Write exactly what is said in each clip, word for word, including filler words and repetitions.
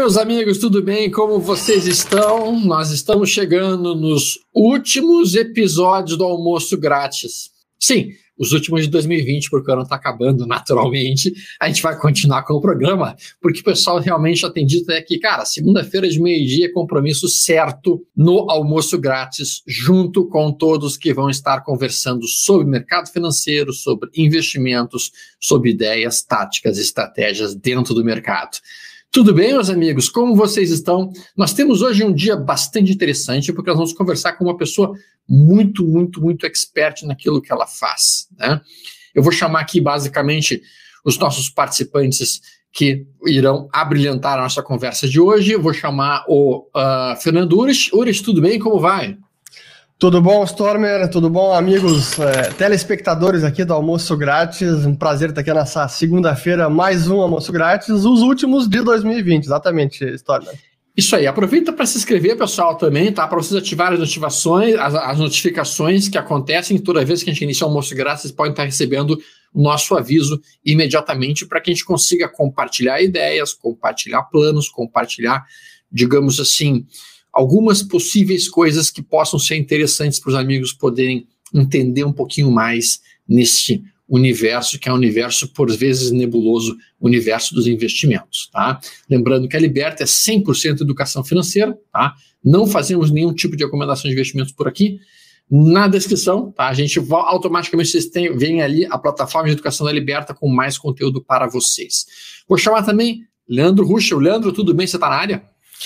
meus amigos, tudo bem? Como vocês estão? Nós estamos chegando nos últimos episódios do Almoço Grátis. Sim, os últimos de dois mil e vinte, porque o ano está acabando naturalmente. A gente vai continuar com o programa, porque o pessoal realmente já tem dito é que, cara, segunda-feira de meio-dia é compromisso certo no Almoço Grátis, junto com todos que vão estar conversando sobre mercado financeiro, sobre investimentos, sobre ideias, táticas e estratégias dentro do mercado. Tudo bem, meus amigos? Como vocês estão? Nós temos hoje um dia bastante interessante, porque nós vamos conversar com uma pessoa muito, muito, muito expert naquilo que ela faz, né? Eu vou chamar aqui, basicamente, os nossos participantes que irão abrilhantar a nossa conversa de hoje. Eu vou chamar o uh, Fernando Urich. Urich, tudo bem? Como vai? Tudo bom, Stormer? Tudo bom, amigos é, telespectadores aqui do Almoço Grátis? Um prazer estar aqui nessa segunda-feira, mais um Almoço Grátis, os últimos de dois mil e vinte, exatamente, Stormer. Isso aí, aproveita para se inscrever, pessoal, também, tá? Para vocês ativarem as notificações, as, as notificações que acontecem toda vez que a gente inicia o Almoço Grátis, vocês podem estar recebendo o nosso aviso imediatamente para que a gente consiga compartilhar ideias, compartilhar planos, compartilhar, digamos assim, algumas possíveis coisas que possam ser interessantes para os amigos poderem entender um pouquinho mais nesse universo, que é um universo, por vezes, nebuloso, universo dos investimentos, tá? Lembrando que a Liberta é cem por cento educação financeira, tá? Não fazemos nenhum tipo de recomendação de investimentos por aqui. Na descrição, tá? A gente vai, automaticamente, vocês têm, veem ali a plataforma de educação da Liberta com mais conteúdo para vocês. Vou chamar também Leandro Ruschel. Leandro, tudo bem? Você está na área?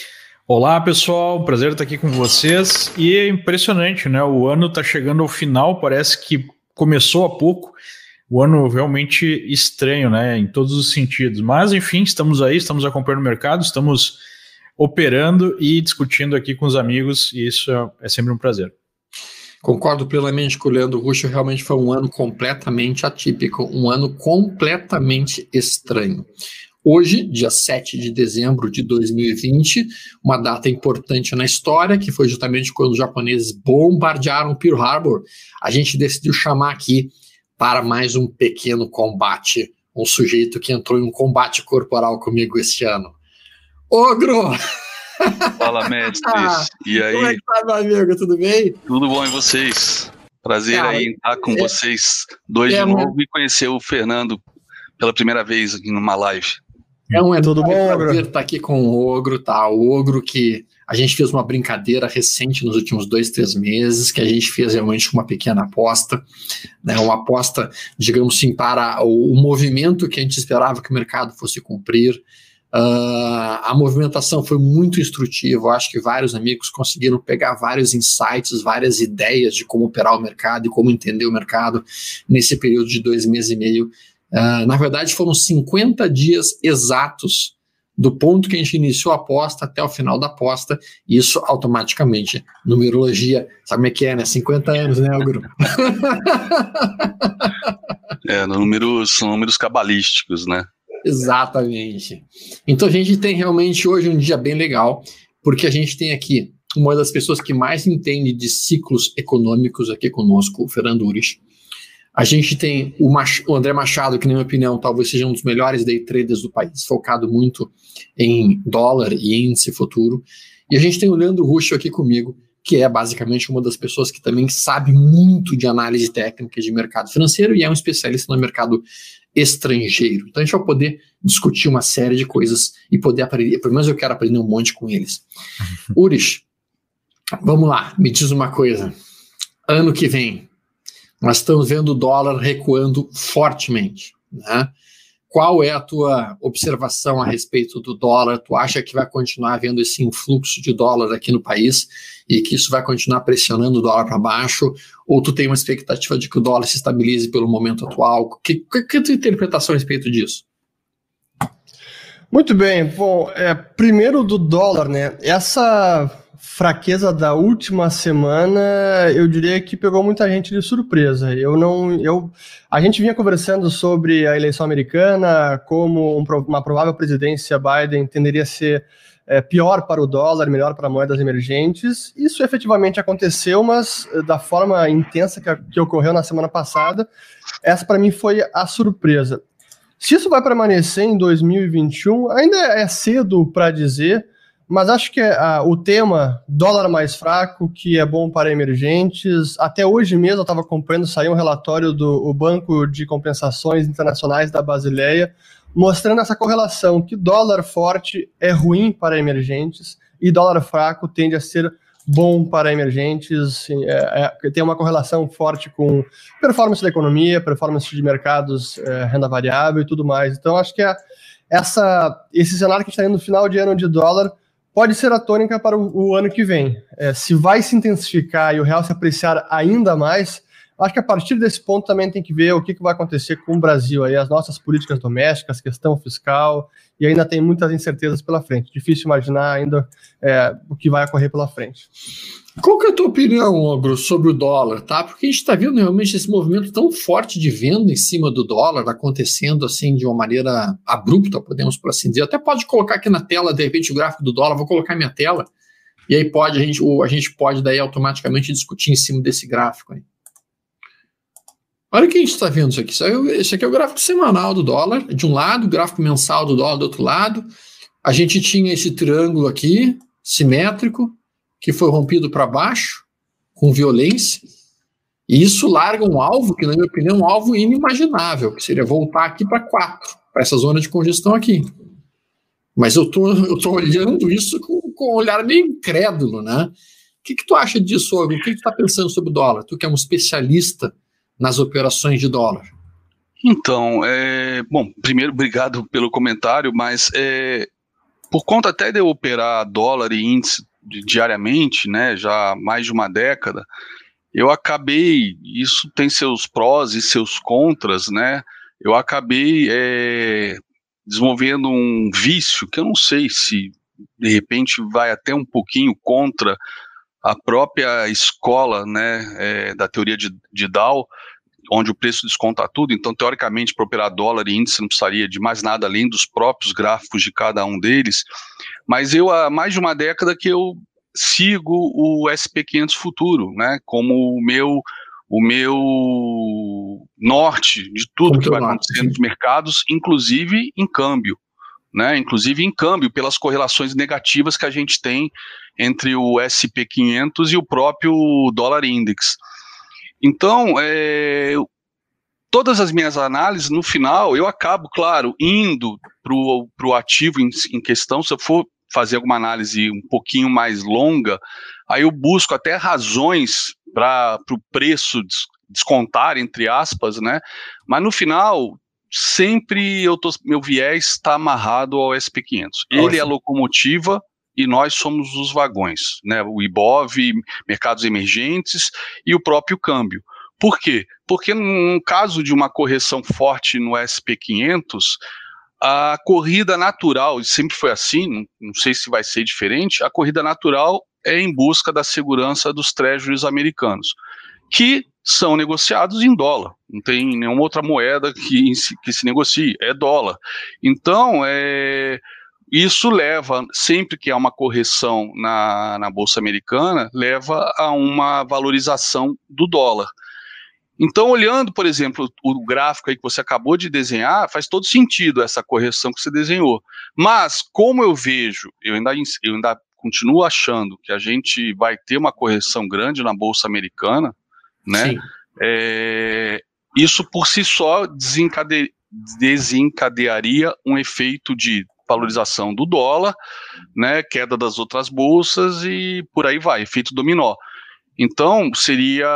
Olá, pessoal, prazer estar aqui com vocês. E é impressionante, né? O ano está chegando ao final, parece que começou há pouco. O ano realmente estranho, né? Em todos os sentidos. Mas, enfim, estamos aí, estamos acompanhando o mercado, estamos operando e discutindo aqui com os amigos, e isso é, é sempre um prazer. Concordo plenamente com o Leandro Ruschel, realmente foi um ano completamente atípico, um ano completamente estranho. Hoje, dia sete de dezembro de dois mil e vinte, uma data importante na história, que foi justamente quando os japoneses bombardearam Pearl Harbor, a gente decidiu chamar aqui para mais um pequeno combate, um sujeito que entrou em um combate corporal comigo este ano. Ogro! Fala, mestres. E aí? Como é que tá, meu amigo? Tudo bem? Tudo bom, e vocês? Prazer Cara, aí em estar com é, vocês dois é, de novo mas... e conhecer o Fernando pela primeira vez aqui numa live. É um Tudo bom, Ogro? Estar aqui com o Ogro, tá? O Ogro que a gente fez uma brincadeira recente nos últimos dois, três meses, que a gente fez realmente uma pequena aposta, né? Uma aposta, digamos assim, para o, o movimento que a gente esperava que o mercado fosse cumprir. Uh, a movimentação foi muito instrutiva, eu acho que vários amigos conseguiram pegar vários insights, várias ideias de como operar o mercado e como entender o mercado nesse período de dois meses e meio. Uh, na verdade, foram cinquenta dias exatos do ponto que a gente iniciou a aposta até o final da aposta, e isso automaticamente, numerologia, sabe como é que é, né? cinquenta anos, né, Ogro? É, números, são números cabalísticos, né? Exatamente. Então a gente tem realmente hoje um dia bem legal, porque a gente tem aqui uma das pessoas que mais entende de ciclos econômicos aqui conosco, o Fernando Urich. A gente tem o, Mach- o André Machado, que na minha opinião talvez seja um dos melhores day traders do país, focado muito em dólar e índice futuro. E a gente tem o Leandro Ruschel aqui comigo, que é basicamente uma das pessoas que também sabe muito de análise técnica de mercado financeiro e é um especialista no mercado estrangeiro. Então a gente vai poder discutir uma série de coisas e poder aprender, pelo menos eu quero aprender um monte com eles. Urich, vamos lá, me diz uma coisa. Ano que vem, nós estamos vendo o dólar recuando fortemente, né? Qual é a tua observação a respeito do dólar? Tu acha que vai continuar havendo esse influxo de dólar aqui no país e que isso vai continuar pressionando o dólar para baixo? Ou tu tem uma expectativa de que o dólar se estabilize pelo momento atual? Que, que, que é a tua interpretação a respeito disso? Muito bem. Bom, é, primeiro do dólar, né? Essa fraqueza da última semana, eu diria que pegou muita gente de surpresa. Eu não, eu, a gente vinha conversando sobre a eleição americana, como um, uma provável presidência Biden tenderia a ser é, pior para o dólar, melhor para moedas emergentes. Isso efetivamente aconteceu, mas da forma intensa que, que ocorreu na semana passada, essa para mim foi a surpresa. Se isso vai permanecer em dois mil e vinte e um, ainda é cedo para dizer, mas acho que a, o tema dólar mais fraco, que é bom para emergentes, até hoje mesmo eu estava acompanhando, saiu um relatório do o Banco de Compensações Internacionais da Basileia, mostrando essa correlação, que dólar forte é ruim para emergentes e dólar fraco tende a ser bom para emergentes, é, é, tem uma correlação forte com performance da economia, performance de mercados, é, renda variável e tudo mais. Então acho que a, essa, esse cenário que a gente está indo no final de ano de dólar pode ser a tônica para o, o ano que vem. É, se vai se intensificar e o real se apreciar ainda mais, acho que a partir desse ponto também tem que ver o que, que vai acontecer com o Brasil, aí as nossas políticas domésticas, questão fiscal, e ainda tem muitas incertezas pela frente. Difícil imaginar ainda é, o que vai ocorrer pela frente. Qual que é a tua opinião, Ogro, sobre o dólar, tá? Porque a gente está vendo realmente esse movimento tão forte de venda em cima do dólar acontecendo assim de uma maneira abrupta, podemos por assim dizer. Até pode colocar aqui na tela, de repente, o gráfico do dólar, vou colocar minha tela, e aí pode, a gente, a gente pode daí automaticamente discutir em cima desse gráfico aí. Olha o que a gente está vendo isso aqui. Esse aqui é o gráfico semanal do dólar, de um lado, o gráfico mensal do dólar do outro lado. A gente tinha esse triângulo aqui, simétrico, que foi rompido para baixo, com violência, e isso larga um alvo, que na minha opinião é um alvo inimaginável, que seria voltar aqui para quatro, para essa zona de congestão aqui. Mas eu tô, eu tô olhando isso com, com um olhar meio incrédulo, né? O que, que tu acha disso, Ogro? O que, que tu está pensando sobre o dólar? Tu que é um especialista nas operações de dólar. Então, é, bom, primeiro, obrigado pelo comentário, mas é, por conta até de eu operar dólar e índice diariamente, né, já há mais de uma década, eu acabei, isso tem seus prós e seus contras, né, eu acabei é, desenvolvendo um vício que eu não sei se de repente vai até um pouquinho contra a própria escola, né, é, da teoria de, de Dow, onde o preço desconta tudo. Então, teoricamente, para operar dólar e índice não precisaria de mais nada além dos próprios gráficos de cada um deles, mas eu há mais de uma década que eu sigo o S P quinhentos futuro, né, como o meu, o meu norte de tudo como que vai acontecer nos mercados, inclusive em câmbio. Né, inclusive em câmbio, pelas correlações negativas que a gente tem entre o S P quinhentos e o próprio dólar index. Então, é, todas as minhas análises, no final, eu acabo, claro, indo para o ativo em, em questão. Se eu for fazer alguma análise um pouquinho mais longa, aí eu busco até razões para o preço des, descontar, entre aspas, né? Mas no final, sempre eu tô, meu viés está amarrado ao S P quinhentos. Ele Nossa. É a locomotiva e nós somos os vagões, né? O Ibov, mercados emergentes e o próprio câmbio. Por quê? Porque no caso de uma correção forte no S P quinhentos, a corrida natural, e sempre foi assim, não, não sei se vai ser diferente, a corrida natural é em busca da segurança dos treasuries americanos, que são negociados em dólar, não tem nenhuma outra moeda que, que se negocie, é dólar. Então, é, isso leva, sempre que há uma correção na, na Bolsa Americana, leva a uma valorização do dólar. Então, olhando, por exemplo, o gráfico aí que você acabou de desenhar, faz todo sentido essa correção que você desenhou. Mas, como eu vejo, eu ainda, eu ainda continuo achando que a gente vai ter uma correção grande na Bolsa Americana, né? É, isso por si só desencade, desencadearia um efeito de valorização do dólar, né, queda das outras bolsas e por aí vai, efeito dominó. Então, seria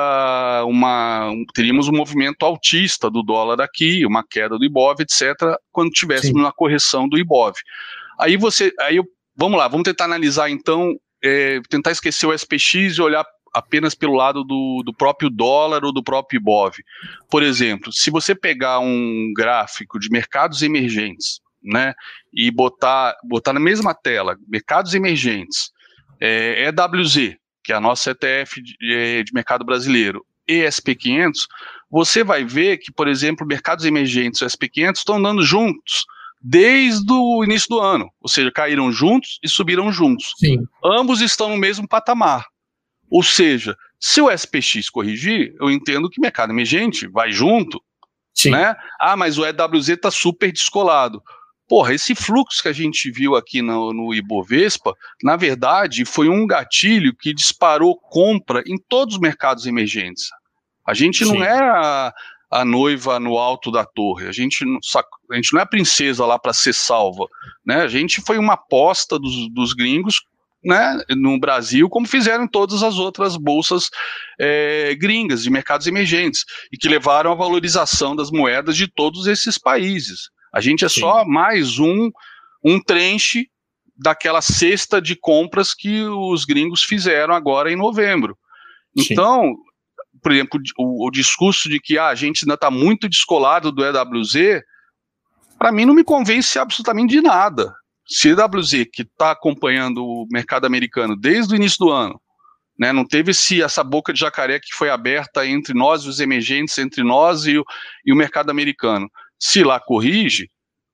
uma, teríamos um movimento altista do dólar aqui, uma queda do Ibov, etcétera, quando tivéssemos Sim. uma correção do Ibov. Aí você, aí eu, vamos lá, vamos tentar analisar então, é, tentar esquecer o S P X e olhar apenas pelo lado do, do próprio dólar ou do próprio Ibov. Por exemplo, se você pegar um gráfico de mercados emergentes, né, e botar, botar na mesma tela, mercados emergentes, é, E W Z, que é a nossa E T F de, de mercado brasileiro, e S P quinhentos, você vai ver que, por exemplo, mercados emergentes e S P quinhentos estão andando juntos desde o início do ano, ou seja, caíram juntos e subiram juntos. Sim. Ambos estão no mesmo patamar. Ou seja, se o S P X corrigir, eu entendo que mercado emergente vai junto, Sim. Né? Ah, mas o E W Z está super descolado. Porra, esse fluxo que a gente viu aqui no, no Ibovespa, na verdade, foi um gatilho que disparou compra em todos os mercados emergentes. A gente Sim. não é a, a noiva no alto da torre, a gente, não, a gente não é a princesa lá para ser salva. Né? A gente foi uma aposta dos, dos gringos, né, no Brasil, como fizeram em todas as outras bolsas é, gringas, de mercados emergentes, e que levaram à valorização das moedas de todos esses países. A gente é Sim. só mais um, um trenche daquela cesta de compras que os gringos fizeram agora em novembro. Então, Sim. por exemplo, o, o discurso de que ah, a gente ainda está muito descolado do E W Z, para mim não me convence absolutamente de nada. Se E W Z, que está acompanhando o mercado americano desde o início do ano, né, não teve esse, essa boca de jacaré que foi aberta entre nós e os emergentes, entre nós e o, e o mercado americano, se lá corrige,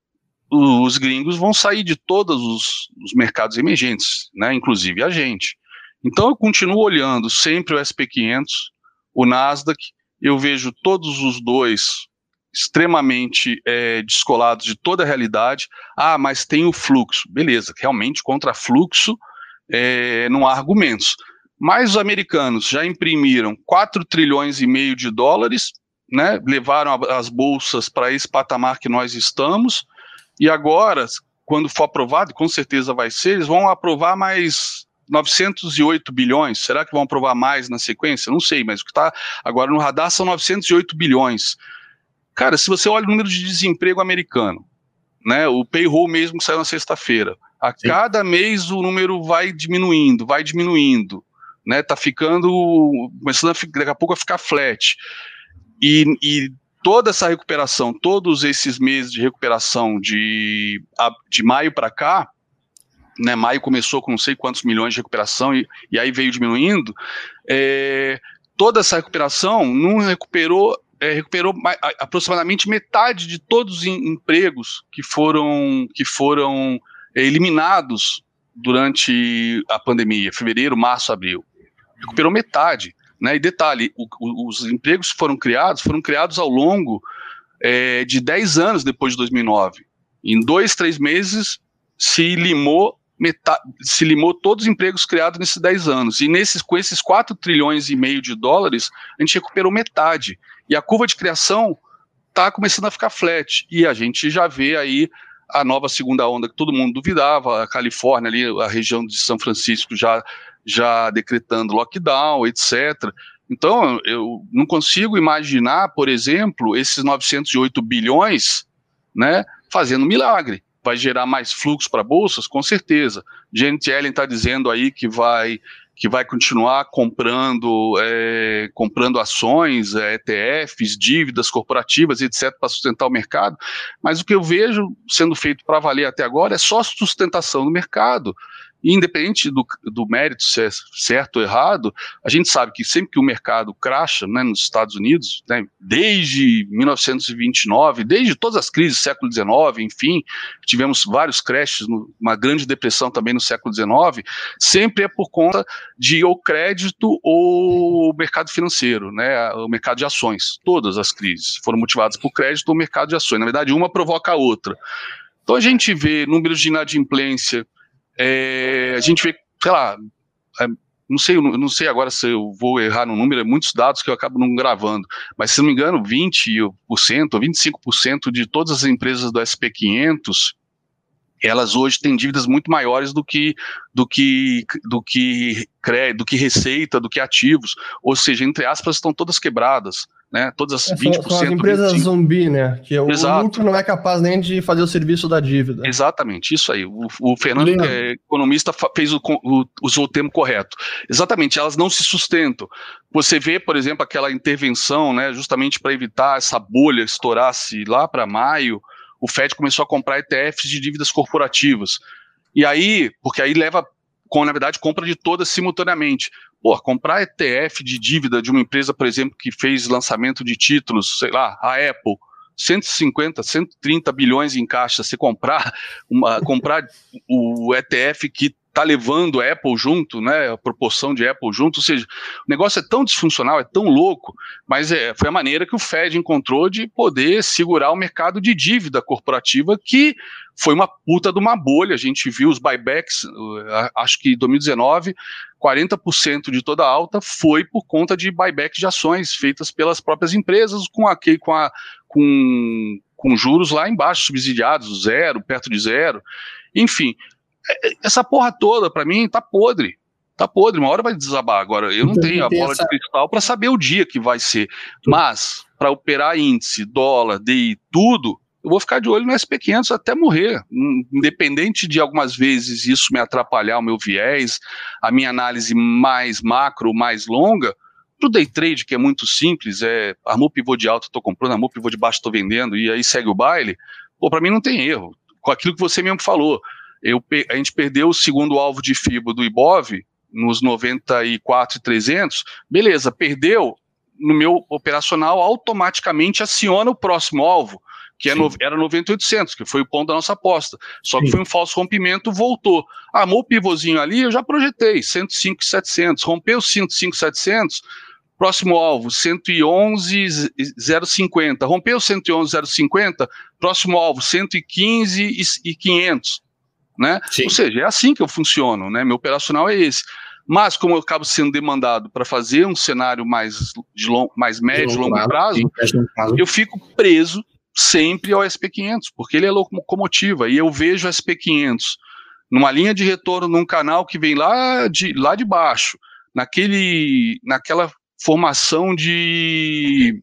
os gringos vão sair de todos os, os mercados emergentes, né, inclusive a gente. Então eu continuo olhando sempre o S and P quinhentos, o Nasdaq, eu vejo todos os dois extremamente é, descolados de toda a realidade. Ah, mas tem o fluxo. Beleza, realmente contra fluxo é, não há argumentos. Mas os americanos já imprimiram quatro trilhões e meio de dólares, né, levaram a, as bolsas para esse patamar que nós estamos, e agora, quando for aprovado, com certeza vai ser, eles vão aprovar mais novecentos e oito bilhões. Será que vão aprovar mais na sequência? Não sei, mas o que está agora no radar são novecentos e oito bilhões. Cara, se você olha o número de desemprego americano, né, o payroll mesmo que saiu na sexta-feira, a Sim. cada mês o número vai diminuindo, vai diminuindo, né, tá ficando, começando a, daqui a pouco a ficar flat. E, e toda essa recuperação, todos esses meses de recuperação de, de maio para cá, né, maio começou com não sei quantos milhões de recuperação e, e aí veio diminuindo, é, toda essa recuperação não recuperou, é, recuperou mais, aproximadamente metade de todos os em, empregos que foram, que foram é, eliminados durante a pandemia, fevereiro, março, abril. Recuperou metade. Né? E detalhe, o, o, os empregos que foram criados, foram criados ao longo é, de dez anos depois de dois mil e nove. Em dois, três meses se limou, metade, se limou todos os empregos criados nesses dez anos. E nesses, com esses quatro trilhões e meio de dólares, a gente recuperou metade. E a curva de criação está começando a ficar flat. E a gente já vê aí a nova segunda onda que todo mundo duvidava, a Califórnia, ali, a região de São Francisco já... já decretando lockdown, etcétera. Então, eu não consigo imaginar, por exemplo, esses novecentos e oito bilhões, né, fazendo um milagre. Vai gerar mais fluxo para bolsas? Com certeza. Janet Yellen está dizendo aí que vai, que vai continuar comprando, é, comprando ações, é, E T Fs, dívidas corporativas, etcétera, para sustentar o mercado, mas o que eu vejo sendo feito para valer até agora é só sustentação do mercado. Independente do, do mérito ser certo ou errado, a gente sabe que sempre que o mercado crasha, né, nos Estados Unidos, né, desde mil novecentos e vinte e nove, desde todas as crises do século dezenove, enfim, tivemos vários crashes, uma grande depressão também no século dezenove, sempre é por conta de ou crédito ou mercado financeiro, né, o mercado de ações. Todas as crises foram motivadas por crédito ou mercado de ações. Na verdade, uma provoca a outra. Então a gente vê números de inadimplência. É, a gente vê, sei lá, é, não sei, não sei agora se eu vou errar no número, é muitos dados que eu acabo não gravando, mas se não me engano, vinte por cento ou vinte e cinco por cento de todas as empresas do S and P quinhentos, elas hoje têm dívidas muito maiores do que, do que, do que crédito, do que receita, do que ativos, ou seja, entre aspas, estão todas quebradas. Né, todas as vinte por cento. São as empresas vinte e cinco por cento. Zumbi, né? Que o Exato. lucro não é capaz nem de fazer o serviço da dívida. Exatamente, isso aí. O, o Fernando, que é economista, fez o, o, usou o termo correto. Exatamente, elas não se sustentam. Você vê, por exemplo, aquela intervenção, né, justamente para evitar essa bolha estourar-se lá para maio, o Fed começou a comprar E T Fs de dívidas corporativas. E aí, porque aí leva, com, na verdade, compra de todas simultaneamente. Pô, comprar E T F de dívida de uma empresa, por exemplo, que fez lançamento de títulos, sei lá, a Apple, cento e cinquenta, cento e trinta bilhões em caixa, você comprar, uma, comprar o E T F que tá levando a Apple junto, né, a proporção de Apple junto, ou seja, o negócio é tão disfuncional, é tão louco, mas é, foi a maneira que o Fed encontrou de poder segurar o mercado de dívida corporativa, que foi uma puta de uma bolha. A gente viu os buybacks, acho que em dois mil e dezenove, quarenta por cento de toda a alta foi por conta de buyback de ações feitas pelas próprias empresas, com, a, com, a, com, com juros lá embaixo, subsidiados, zero, perto de zero, enfim. Essa porra toda, para mim, tá podre. Tá podre, uma hora vai desabar. Agora, eu não então, tenho a bola essa... de cristal para saber o dia que vai ser. Mas, para operar índice, dólar, D I, tudo, eu vou ficar de olho no S P quinhentos até morrer. Independente de algumas vezes isso me atrapalhar o meu viés, a minha análise mais macro, mais longa, pro day trade, que é muito simples, é armou pivô de alta, tô comprando, armou pivô de baixo, tô vendendo, e aí segue o baile, pô, para mim não tem erro. Com aquilo que você mesmo falou, Eu, a gente perdeu o segundo alvo de F I B O do Ibov nos noventa e quatro mil e trezentos, beleza, perdeu, no meu operacional automaticamente aciona o próximo alvo, que é no, era noventa e oito mil e oitocentos, que foi o ponto da nossa aposta, só que Sim. foi um falso rompimento, voltou, armou o pivôzinho ali, eu já projetei, cento e cinco mil e setecentos, rompeu cento e cinco mil e setecentos, próximo alvo, cento e onze mil e cinquenta, rompeu cento e onze mil e cinquenta, próximo alvo, cento e quinze mil e quinhentos, né? Ou seja, é assim que eu funciono, né? Meu operacional é esse. Mas como eu acabo sendo demandado para fazer um cenário mais, de long, mais médio, de longo, longo prazo, prazo, eu fico preso sempre ao S P quinhentos, porque ele é locomotiva, e eu vejo o S P quinhentos numa linha de retorno num canal que vem lá de, lá de baixo, naquele, naquela formação de,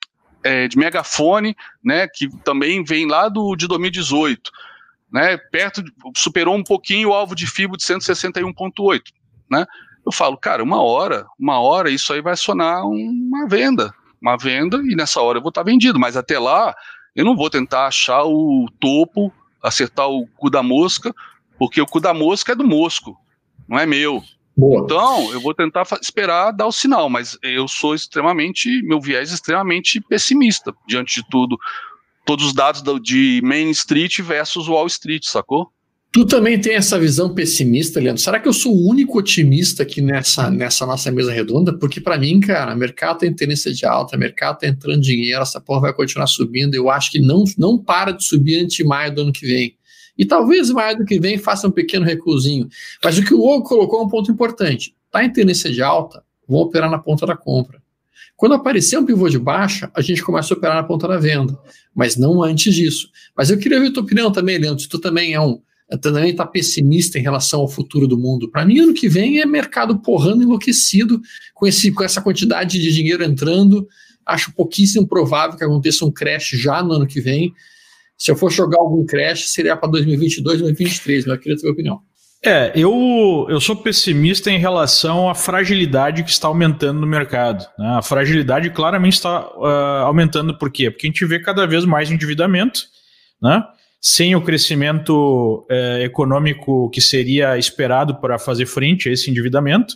é, de megafone, né, que também vem lá do, de dois mil e dezoito, né, perto, superou um pouquinho o alvo de F I B O de cento e sessenta e um vírgula oito, né? Eu falo, cara, uma hora, uma hora isso aí vai acionar uma venda, uma venda, e nessa hora eu vou estar vendido, mas até lá eu não vou tentar achar o topo, acertar o cu da mosca, porque o cu da mosca é do mosco, não é meu. Boa. Então, eu vou tentar esperar dar o sinal, mas eu sou extremamente, meu viés é extremamente pessimista diante de tudo. Todos os dados de Main Street versus Wall Street, sacou? Tu também tem essa visão pessimista, Leandro? Será que eu sou o único otimista aqui nessa, nessa nossa mesa redonda? Porque para mim, cara, o mercado tem tendência de alta, o mercado tá entrando dinheiro, essa porra vai continuar subindo, eu acho que não, não para de subir antes de maio do ano que vem. E talvez maio do que vem faça um pequeno recuozinho. Mas o que o Hugo colocou é um ponto importante. Tá em tendência de alta, vou operar na ponta da compra. Quando aparecer um pivô de baixa, a gente começa a operar na ponta da venda, mas não antes disso. Mas eu queria ver a tua opinião também, Leandro, se tu também é um, também está pessimista em relação ao futuro do mundo. Para mim, ano que vem é mercado porrando enlouquecido, com, esse, com essa quantidade de dinheiro entrando. Acho pouquíssimo provável que aconteça um crash já no ano que vem. Se eu for jogar algum crash, seria para dois mil e vinte e dois, dois mil e vinte e três, mas eu queria ter a tua opinião. É, eu, eu sou pessimista em relação à fragilidade que está aumentando no mercado, né? A fragilidade claramente está uh, aumentando, por quê? Porque a gente vê cada vez mais endividamento, né? Sem o crescimento uh, econômico que seria esperado para fazer frente a esse endividamento,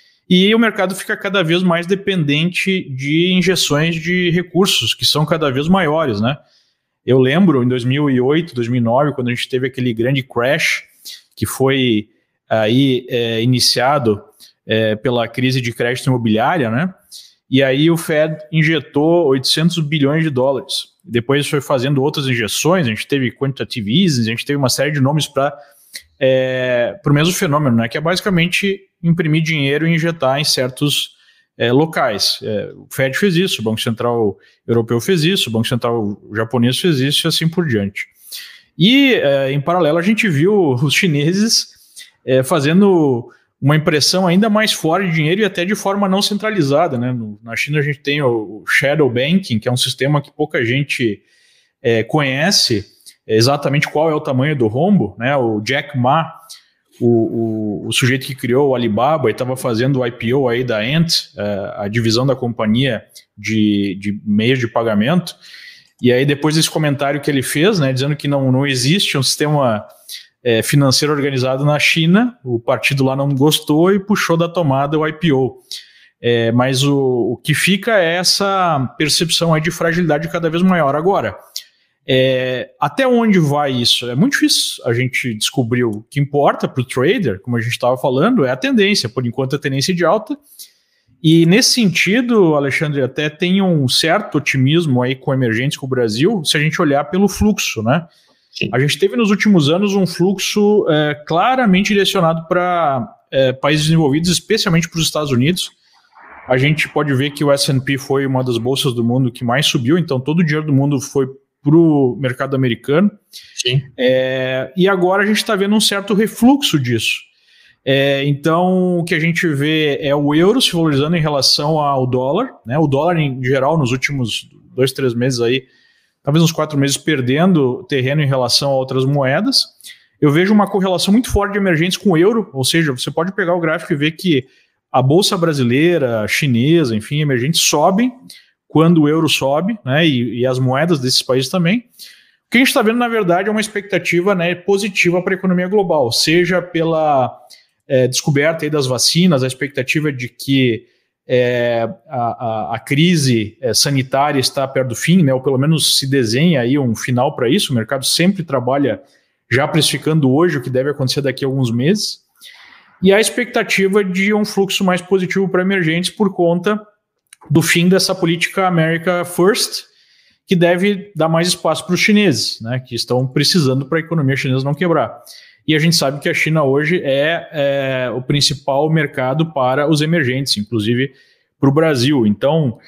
e o mercado fica cada vez mais dependente de injeções de recursos, que são cada vez maiores, né? Eu lembro em dois mil e oito, dois mil e nove, quando a gente teve aquele grande crash, que foi aí é, iniciado é, pela crise de crédito imobiliária, né? E aí o Fed injetou oitocentos bilhões de dólares. Depois foi fazendo outras injeções, a gente teve quantitative easing, a gente teve uma série de nomes para é, o mesmo fenômeno, né? Que é basicamente imprimir dinheiro e injetar em certos é, locais. É, o Fed fez isso, o Banco Central Europeu fez isso, o Banco Central Japonês fez isso e assim por diante. E, é, em paralelo, a gente viu os chineses é, fazendo uma impressão ainda mais forte de dinheiro e até de forma não centralizada, né? No, na China a gente tem o, o Shadow Banking, que é um sistema que pouca gente é, conhece exatamente qual é o tamanho do rombo, né? O Jack Ma, o, o, o sujeito que criou o Alibaba e estava fazendo o I P O aí da Ant, é, a divisão da companhia de, de meios de pagamento. E aí depois desse comentário que ele fez, né, dizendo que não, não existe um sistema é, financeiro organizado na China, o partido lá não gostou e puxou da tomada o I P O. É, mas o, o que fica é essa percepção aí de fragilidade cada vez maior. Agora, É, até onde vai isso? É muito difícil a gente descobrir. O que importa para o trader, como a gente estava falando, é a tendência. Por enquanto, a tendência de alta. E nesse sentido, Alexandre, até tem um certo otimismo aí com emergentes com o Brasil, se a gente olhar pelo fluxo, né? Sim. A gente teve nos últimos anos um fluxo é, claramente direcionado para é, países desenvolvidos, especialmente para os Estados Unidos. A gente pode ver que o S and P foi uma das bolsas do mundo que mais subiu, então todo o dinheiro do mundo foi para o mercado americano. Sim. É, e agora a gente está vendo um certo refluxo disso. É, então, o que a gente vê é o euro se valorizando em relação ao dólar, né? O dólar, em geral, nos últimos dois, três meses aí, talvez uns quatro meses, perdendo terreno em relação a outras moedas. Eu vejo uma correlação muito forte de emergentes com o euro, ou seja, você pode pegar o gráfico e ver que a bolsa brasileira, chinesa, enfim, emergentes sobem quando o euro sobe, né, e, e as moedas desses países também. O que a gente está vendo, na verdade, é uma expectativa, né, positiva para a economia global, seja pela é, descoberta aí das vacinas, a expectativa de que é, a, a, a crise é, sanitária está perto do fim, né, ou pelo menos se desenha aí um final para isso. O mercado sempre trabalha já precificando hoje o que deve acontecer daqui a alguns meses, e a expectativa de um fluxo mais positivo para emergentes por conta do fim dessa política America First, que deve dar mais espaço para os chineses, né, que estão precisando para a economia chinesa não quebrar. E a gente sabe que a China hoje é, é o principal mercado para os emergentes, inclusive para o Brasil. Então,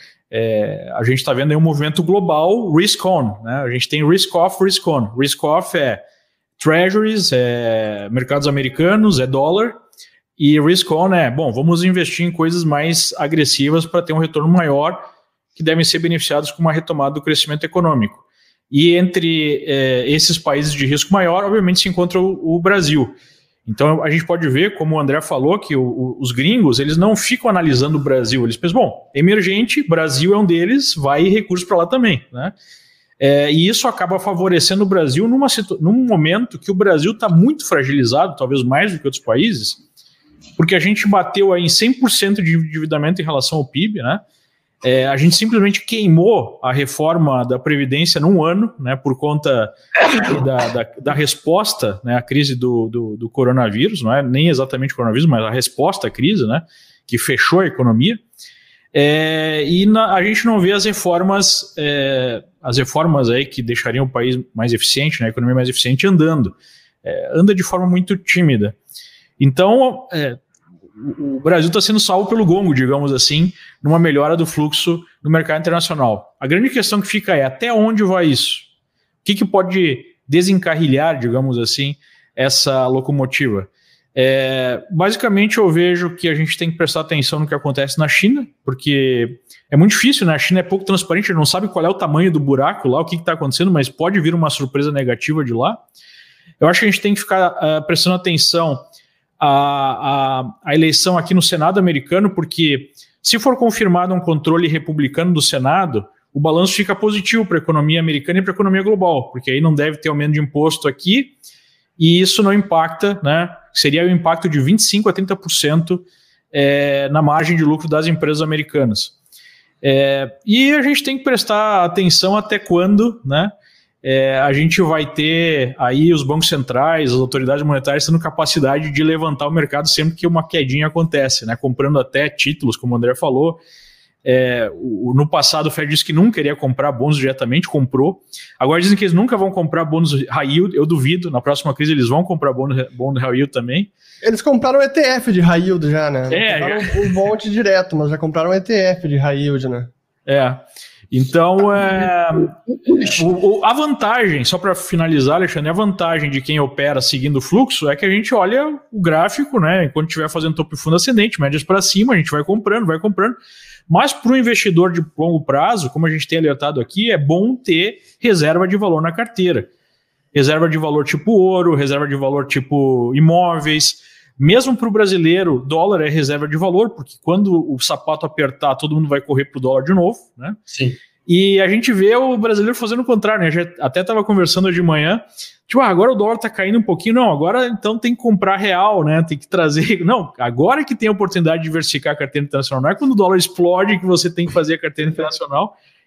é, a gente está vendo aí um movimento global risk-on, né? A gente tem risk-off, risk-on. Risk-off é treasuries, é mercados americanos, é dólar, e risk-on é, bom, vamos investir em coisas mais agressivas para ter um retorno maior, que devem ser beneficiados com uma retomada do crescimento econômico. E entre é, esses países de risco maior, obviamente, se encontra o, o Brasil. Então, a gente pode ver, como o André falou, que o, o, os gringos, eles não ficam analisando o Brasil. Eles pensam, bom, emergente, Brasil é um deles, vai recurso para lá também, né? É, e isso acaba favorecendo o Brasil numa num momento que o Brasil está muito fragilizado, talvez mais do que outros países, porque a gente bateu aí em cem por cento de endividamento em relação ao P I B, né? É, a gente simplesmente queimou a reforma da Previdência num ano, né, por conta da, da, da resposta, né, à crise do, do, do coronavírus, não é nem exatamente o coronavírus, mas a resposta à crise, né, que fechou a economia. É, e na, a gente não vê as reformas, é, as reformas aí que deixariam o país mais eficiente, né, a economia mais eficiente, andando. É, anda de forma muito tímida. Então, é, o Brasil está sendo salvo pelo gongo, digamos assim, numa melhora do fluxo no mercado internacional. A grande questão que fica é, até onde vai isso? O que, que pode desencarrilhar, digamos assim, essa locomotiva? É, basicamente, eu vejo que a gente tem que prestar atenção no que acontece na China, porque é muito difícil, né? A China é pouco transparente, a gente não sabe qual é o tamanho do buraco lá, o que está acontecendo, mas pode vir uma surpresa negativa de lá. Eu acho que a gente tem que ficar uh, prestando atenção A, a, a eleição aqui no Senado americano, porque se for confirmado um controle republicano do Senado, o balanço fica positivo para a economia americana e para a economia global, porque aí não deve ter aumento de imposto aqui, e isso não impacta, né? Seria o impacto de vinte e cinco por cento a trinta por cento é, na margem de lucro das empresas americanas. É, e a gente tem que prestar atenção até quando, né? É, a gente vai ter aí os bancos centrais, as autoridades monetárias tendo capacidade de levantar o mercado sempre que uma quedinha acontece, né? Comprando até títulos, como o André falou. É, o, no passado o Fed disse que nunca queria comprar bônus diretamente, comprou. Agora dizem que eles nunca vão comprar bônus high yield, eu duvido. Na próxima crise eles vão comprar bônus, bônus high yield também. Eles compraram o E T F de high yield já, né? É, compraram o bond direto, mas já compraram o E T F de high yield, né? É. Então, é, o, o, a vantagem, só para finalizar, Alexandre, a vantagem de quem opera seguindo o fluxo é que a gente olha o gráfico, né? Enquanto estiver fazendo topo e fundo ascendente, médias para cima, a gente vai comprando, vai comprando. Mas para o investidor de longo prazo, como a gente tem alertado aqui, é bom ter reserva de valor na carteira. Reserva de valor tipo ouro, reserva de valor tipo imóveis. Mesmo para o brasileiro, dólar é reserva de valor, porque quando o sapato apertar, todo mundo vai correr para o dólar de novo, né? Sim. E a gente vê o brasileiro fazendo o contrário, né? Já até estava conversando hoje de manhã, tipo, ah, agora o dólar está caindo um pouquinho. Não, agora então tem que comprar real, né? Tem que trazer... Não, agora que tem a oportunidade de diversificar a carteira internacional. Não é quando o dólar explode que você tem que fazer a carteira internacional.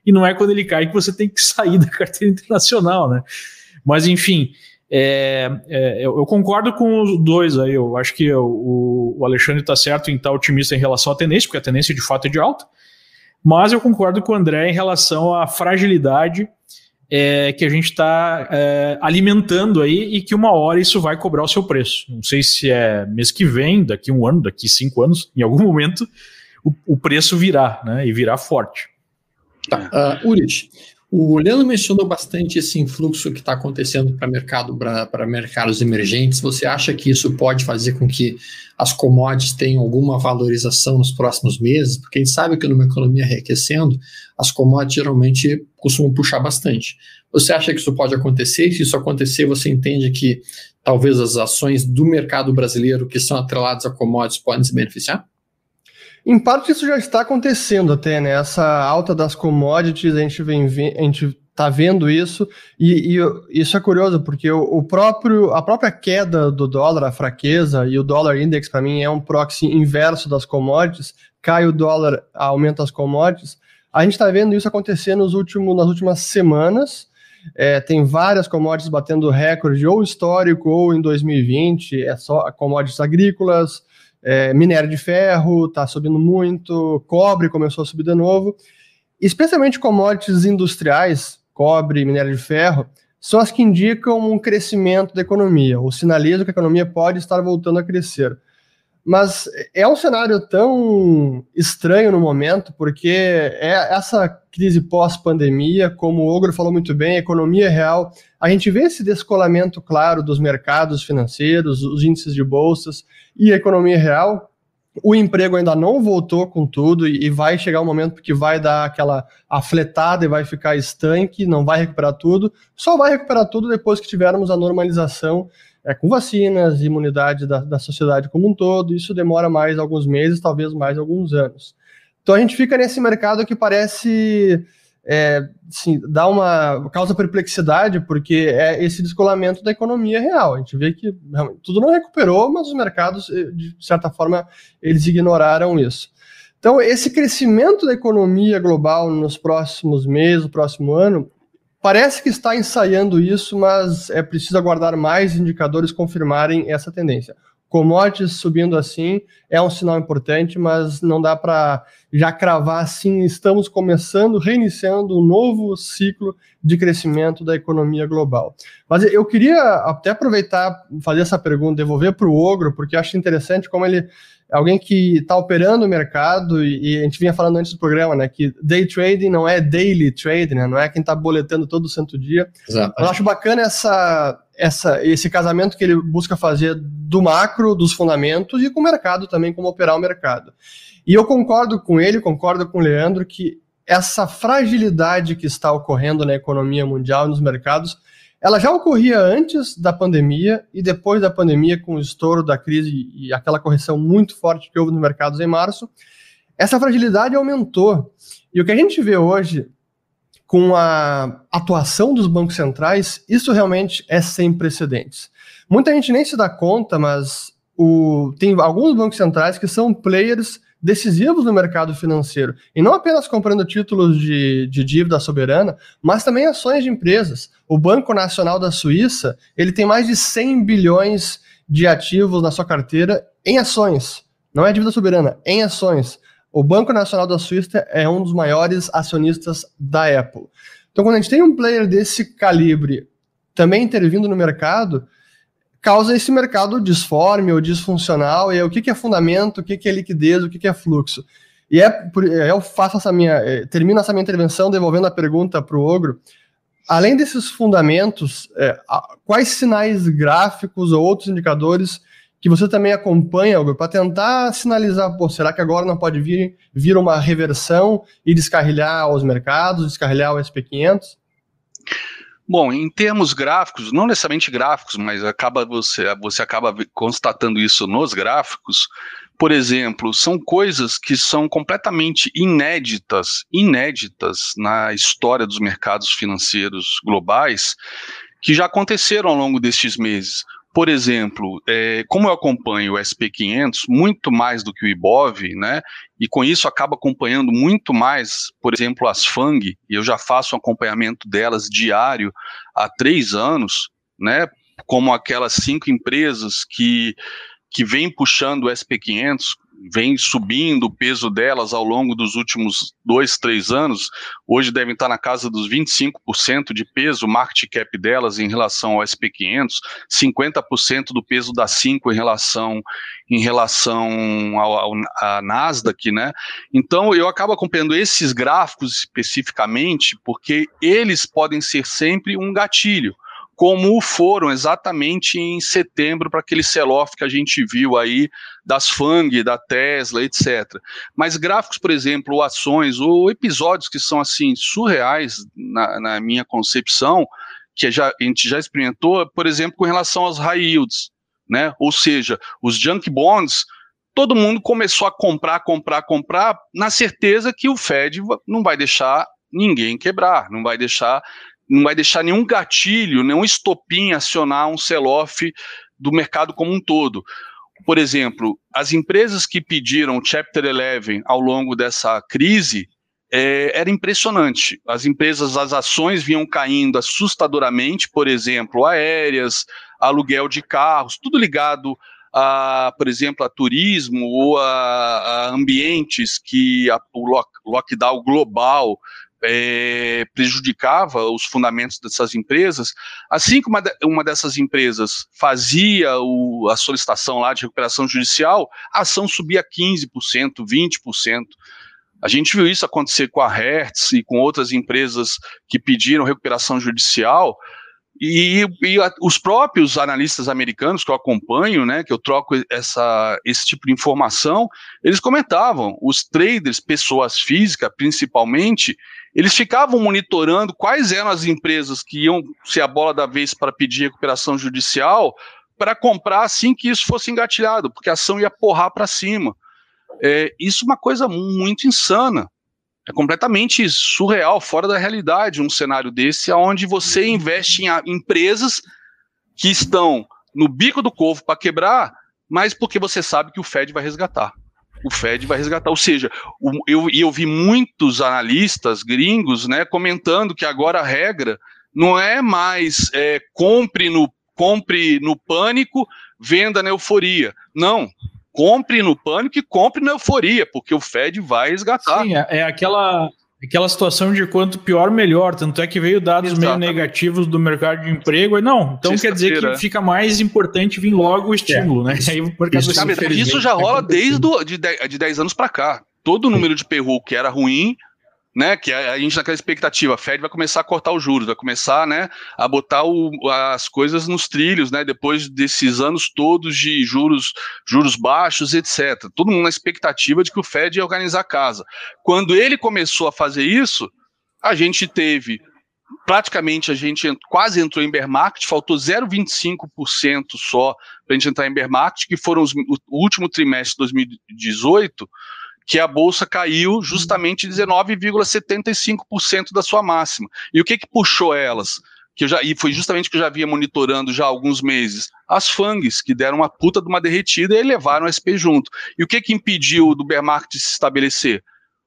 e não é quando ele cai que você tem que sair da carteira internacional, né? Mas, enfim, é, é, eu, eu concordo com os dois aí. Eu acho que o, o Alexandre está certo em estar otimista em relação à tendência, porque a tendência de fato é de alta, mas eu concordo com o André em relação à fragilidade é, que a gente está é, alimentando aí e que uma hora isso vai cobrar o seu preço. Não sei se é mês que vem, daqui um ano, daqui cinco anos, em algum momento o, o preço virá, né? E virá forte. Tá. Uh, Ulrich, o Leandro mencionou bastante esse influxo que está acontecendo para mercado, para mercados emergentes. Você acha que isso pode fazer com que as commodities tenham alguma valorização nos próximos meses? Porque a gente sabe que numa economia reaquecendo, as commodities geralmente costumam puxar bastante. Você acha que isso pode acontecer? E se isso acontecer, você entende que talvez as ações do mercado brasileiro que são atreladas a commodities podem se beneficiar? Em parte isso já está acontecendo até, né? Essa alta das commodities, a gente vem, a gente está vendo isso, e, e isso é curioso, porque o, o próprio, a própria queda do dólar, a fraqueza, e o dólar index para mim é um proxy inverso das commodities, cai o dólar, aumenta as commodities. A gente está vendo isso acontecer nos últimos, nas últimas semanas. É, tem várias commodities batendo recorde ou histórico ou em dois mil e vinte, é só commodities agrícolas. É, minério de ferro está subindo muito, cobre começou a subir de novo, especialmente commodities industriais, cobre, minério de ferro, são as que indicam um crescimento da economia, ou sinalizam que a economia pode estar voltando a crescer. Mas é um cenário tão estranho no momento, porque é essa crise pós-pandemia, como o Ogro falou muito bem, a economia real, a gente vê esse descolamento claro dos mercados financeiros, os índices de bolsas e a economia real. O emprego ainda não voltou com tudo e vai chegar um momento que vai dar aquela afletada e vai ficar estanque, não vai recuperar tudo, só vai recuperar tudo depois que tivermos a normalização É, com vacinas, imunidade da, da sociedade como um todo. Isso demora mais alguns meses, talvez mais alguns anos. Então a gente fica nesse mercado que parece é, assim, dá uma causa perplexidade, porque é esse descolamento da economia real. A gente vê que tudo não recuperou, mas os mercados, de certa forma, eles ignoraram isso. Então esse crescimento da economia global nos próximos meses, no próximo ano, parece que está ensaiando isso, mas é preciso aguardar mais indicadores confirmarem essa tendência. Commodities subindo assim é um sinal importante, mas não dá para já cravar assim, estamos começando, reiniciando um novo ciclo de crescimento da economia global. Mas eu queria até aproveitar, fazer essa pergunta, devolver para o Ogro, porque eu acho interessante como ele é alguém que está operando o mercado, e, e a gente vinha falando antes do programa, né, que day trading não é daily trading, né, não é quem está boletando todo santo dia. Exato. Eu acho bacana essa, essa, esse casamento que ele busca fazer do macro, dos fundamentos, e com o mercado também, como operar o mercado. E eu concordo com ele, concordo com o Leandro, que essa fragilidade que está ocorrendo na economia mundial e nos mercados, ela já ocorria antes da pandemia e depois da pandemia, com o estouro da crise e aquela correção muito forte que houve nos mercados em março. Essa fragilidade aumentou. E o que a gente vê hoje, com a atuação dos bancos centrais, isso realmente é sem precedentes. Muita gente nem se dá conta, mas o, tem alguns bancos centrais que são players decisivos no mercado financeiro, e não apenas comprando títulos de, de dívida soberana, mas também ações de empresas. O Banco Nacional da Suíça, ele tem mais de cem bilhões de ativos na sua carteira em ações, não é dívida soberana, em ações. O Banco Nacional da Suíça é um dos maiores acionistas da Apple. Então, quando a gente tem um player desse calibre também intervindo no mercado, causa esse mercado disforme ou disfuncional, e é o que, que é fundamento, o que, que é liquidez, o que, que é fluxo. E é, eu faço essa minha, termino essa minha intervenção devolvendo a pergunta para o Ogro. Além desses fundamentos, é, quais sinais gráficos ou outros indicadores que você também acompanha, Ogro, para tentar sinalizar, pô, será que agora não pode vir, vir uma reversão e descarrilhar os mercados, descarrilhar o S P quinhentos? Bom, em termos gráficos, não necessariamente gráficos, mas acaba você, você acaba constatando isso nos gráficos. Por exemplo, são coisas que são completamente inéditas, inéditas na história dos mercados financeiros globais, que já aconteceram ao longo destes meses. por exemplo, é, como eu acompanho o S P quinhentos muito mais do que o Ibov, né, e com isso acabo acompanhando muito mais, por exemplo, as F A N G, e eu já faço um acompanhamento delas diário há três anos, né, como aquelas cinco empresas que, que vêm puxando o S P quinhentos, vem subindo o peso delas ao longo dos últimos dois, três anos, hoje devem estar na casa dos vinte e cinco por cento de peso, o market cap delas em relação ao S P quinhentos, cinquenta por cento do peso da cinco em relação, em relação ao, ao, à Nasdaq, né? Então eu acabo acompanhando esses gráficos especificamente porque eles podem ser sempre um gatilho, como foram exatamente em setembro para aquele sell-off que a gente viu aí das F A N G, da Tesla, etcétera. Mas gráficos, por exemplo, ou ações, ou episódios que são assim surreais na, na minha concepção, que já, a gente já experimentou, por exemplo, com relação aos high yields, né? Ou seja, os junk bonds, todo mundo começou a comprar, comprar, comprar, na certeza que o Fed não vai deixar ninguém quebrar, não vai deixar... não vai deixar nenhum gatilho, nenhum estopim acionar um sell-off do mercado como um todo. Por exemplo, as empresas que pediram Chapter eleven ao longo dessa crise, é, era impressionante. As empresas, as ações vinham caindo assustadoramente, por exemplo, aéreas, aluguel de carros, tudo ligado a, por exemplo, a turismo ou a, a ambientes que a, o lock, lockdown global É, prejudicava os fundamentos dessas empresas. Assim que uma, de, uma dessas empresas fazia o, a solicitação lá de recuperação judicial, a ação subia quinze por cento, vinte por cento. A gente viu isso acontecer com a Hertz e com outras empresas que pediram recuperação judicial, e, e a, os próprios analistas americanos que eu acompanho, né, que eu troco essa, esse tipo de informação, eles comentavam, os traders, pessoas físicas principalmente, eles ficavam monitorando quais eram as empresas que iam ser a bola da vez para pedir recuperação judicial para comprar assim que isso fosse engatilhado, porque a ação ia porrar para cima. É, isso é uma coisa muito insana. É completamente surreal, fora da realidade, um cenário desse, onde você investe em empresas que estão no bico do corvo para quebrar, mas porque você sabe que o Fed vai resgatar. O Fed vai resgatar, ou seja, o, eu, eu vi muitos analistas gringos, né, comentando que agora a regra não é mais é, compre, no, compre no pânico, venda na euforia. Não. Compre no pânico e compre na euforia, porque o Fed vai resgatar. Sim, é, é aquela, aquela situação de quanto pior, melhor. Tanto é que veio dados Exatamente. meio negativos do mercado de emprego. E não, então quer dizer que fica mais importante vir logo o estímulo, é. né? Aí, isso, na verdade, isso já rola desde do, de, de dez anos para cá. Todo o número de payroll que era ruim, né, que a, a gente naquela expectativa, a Fed vai começar a cortar os juros, vai começar, né, a botar o, as coisas nos trilhos, né, depois desses anos todos de juros, juros baixos, etcétera. Todo mundo na expectativa de que o Fed ia organizar a casa. Quando ele começou a fazer isso, a gente teve, praticamente a gente quase entrou em bear market, faltou zero vírgula vinte e cinco por cento só para a gente entrar em bear market, que foram os, o último trimestre de dois mil e dezoito, que a bolsa caiu justamente dezenove vírgula setenta e cinco por cento da sua máxima. E o que que puxou elas? Que eu já, e foi justamente que eu já vinha monitorando já há alguns meses. As F A N Gs, que deram uma puta de uma derretida e levaram o S P junto. E o que que impediu do bear market se estabelecer?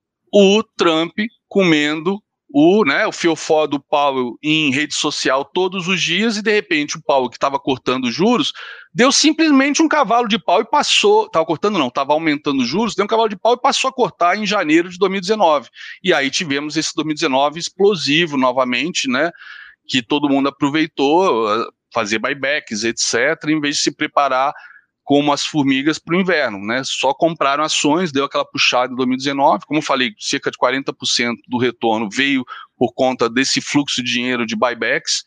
O Trump comendo o, né, o fiofó do Powell em rede social todos os dias, e de repente o Powell, que estava cortando juros, deu simplesmente um cavalo de pau e passou, estava cortando não, estava aumentando os juros, deu um cavalo de pau e passou a cortar em janeiro de dois mil e dezenove. E aí tivemos esse dois mil e dezenove explosivo novamente, né, que todo mundo aproveitou, fazer buybacks, etcétera, em vez de se preparar como as formigas para o inverno, né? Só compraram ações, deu aquela puxada em dois mil e dezenove, como eu falei, cerca de quarenta por cento do retorno veio por conta desse fluxo de dinheiro de buybacks,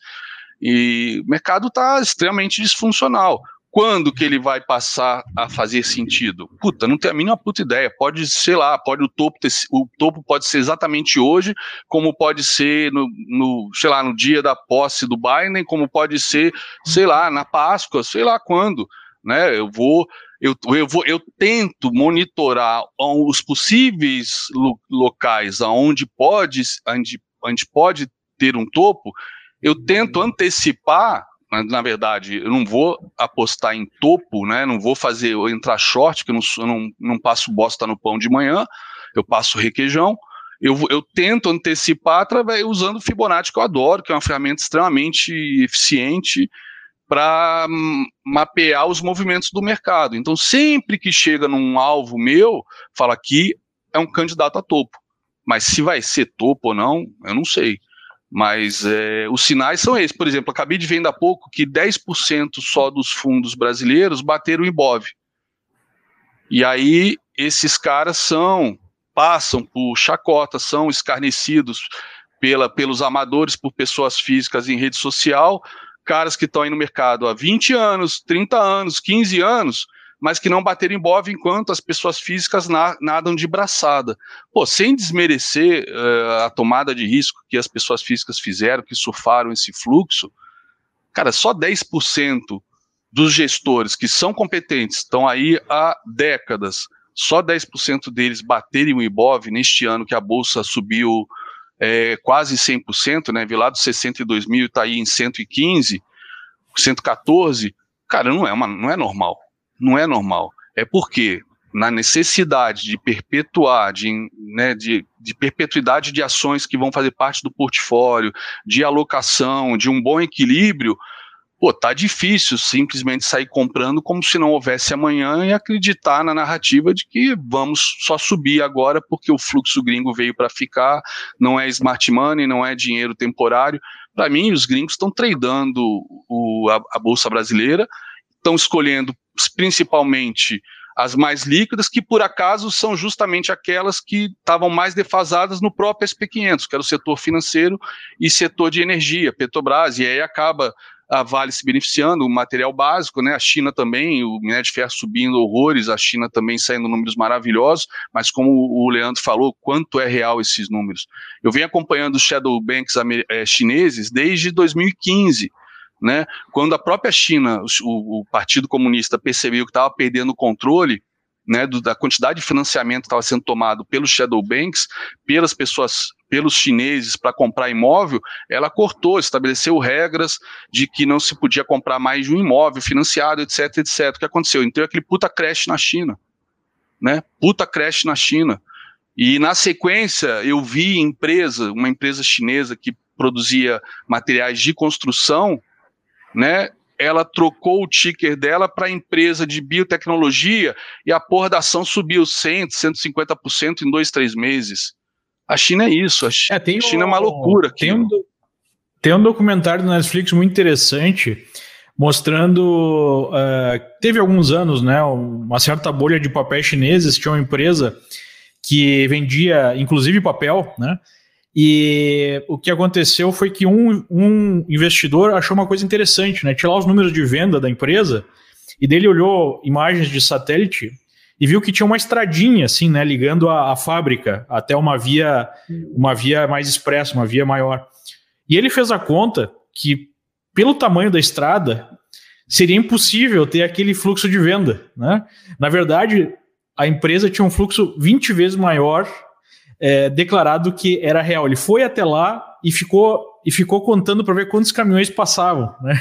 e o mercado está extremamente disfuncional. Quando que ele vai passar a fazer sentido? Puta, não tenho a mínima puta ideia, pode, sei lá, pode o topo, ter, o topo pode ser exatamente hoje, como pode ser no, no, sei lá, no dia da posse do Biden, como pode ser, sei lá, na Páscoa, sei lá quando. Né, eu vou, eu, eu vou, eu tento monitorar os possíveis lo, locais aonde pode, onde, onde pode ter um topo. Eu tento antecipar na, na verdade, eu não vou apostar em topo, né? Não vou fazer, eu entrar short, que eu não, eu não, não passo bosta no pão de manhã, eu passo requeijão. Eu, eu tento antecipar através, usando o Fibonacci, que eu adoro, que é uma ferramenta extremamente eficiente para mapear os movimentos do mercado. Então, sempre que chega num alvo meu, fala aqui é um candidato a topo. Mas se vai ser topo ou não, eu não sei. Mas é, os sinais são esses. Por exemplo, acabei de ver ainda há pouco que dez por cento só dos fundos brasileiros bateram o Ibov. E aí, esses caras são... passam por chacota, são escarnecidos pela, pelos amadores, por pessoas físicas em rede social, caras que estão aí no mercado há vinte anos, trinta anos, quinze anos, mas que não bateram em Ibov enquanto as pessoas físicas na, nadam de braçada. Pô, sem desmerecer uh, a tomada de risco que as pessoas físicas fizeram, que surfaram esse fluxo, cara, só dez por cento dos gestores que são competentes, estão aí há décadas, só dez por cento deles baterem o Ibov neste ano que a Bolsa subiu é, quase cem por cento, né? Vi lá dos sessenta e dois mil e está aí em cento e quinze, cento e quatorze, cara, não é, uma, não é normal, não é normal. É porque na necessidade de perpetuar, de, né, de, de perpetuidade de ações que vão fazer parte do portfólio, de alocação, de um bom equilíbrio, pô, tá difícil simplesmente sair comprando como se não houvesse amanhã e acreditar na narrativa de que vamos só subir agora porque o fluxo gringo veio para ficar, não é smart money, não é dinheiro temporário. Para mim, os gringos estão tradando o, a, a Bolsa Brasileira, estão escolhendo principalmente as mais líquidas, que por acaso são justamente aquelas que estavam mais defasadas no próprio S e P quinhentos, que era o setor financeiro e setor de energia, Petrobras, e aí acaba a Vale se beneficiando, o material básico, né? A China também, o minério de ferro subindo horrores, a China também saindo números maravilhosos, mas como o Leandro falou, quanto é real esses números? Eu venho acompanhando os shadow banks é, chineses desde dois mil e quinze, né? Quando a própria China, o, o Partido Comunista percebeu que estava perdendo o controle, né, do, da quantidade de financiamento que estava sendo tomado pelos shadow banks, pelas pessoas, pelos chineses para comprar imóvel, ela cortou, estabeleceu regras de que não se podia comprar mais de um imóvel financiado, etc, etc. O que aconteceu? Então, aquele puta crash na China, né? Puta crash na China. E na sequência, eu vi empresa, uma empresa chinesa que produzia materiais de construção, né? Ela trocou o ticker dela para a empresa de biotecnologia e a porra da ação subiu cem, cento e cinquenta por cento em dois, três meses. A China é isso, a China, é, tem a China um, é uma loucura. Tem um, tem um documentário do Netflix muito interessante mostrando, uh, teve alguns anos, né, uma certa bolha de papéis chineses, tinha uma empresa que vendia inclusive papel, né? E o que aconteceu foi que um, um investidor achou uma coisa interessante, né? Tinha lá os números de venda da empresa e dele olhou imagens de satélite e viu que tinha uma estradinha, assim, né? Ligando a, a fábrica até uma via, uma via mais expressa, uma via maior. E ele fez a conta que, pelo tamanho da estrada, seria impossível ter aquele fluxo de venda, né? Na verdade, a empresa tinha um fluxo vinte vezes maior É, declarado que era real. Ele foi até lá e ficou, e ficou contando para ver quantos caminhões passavam, né?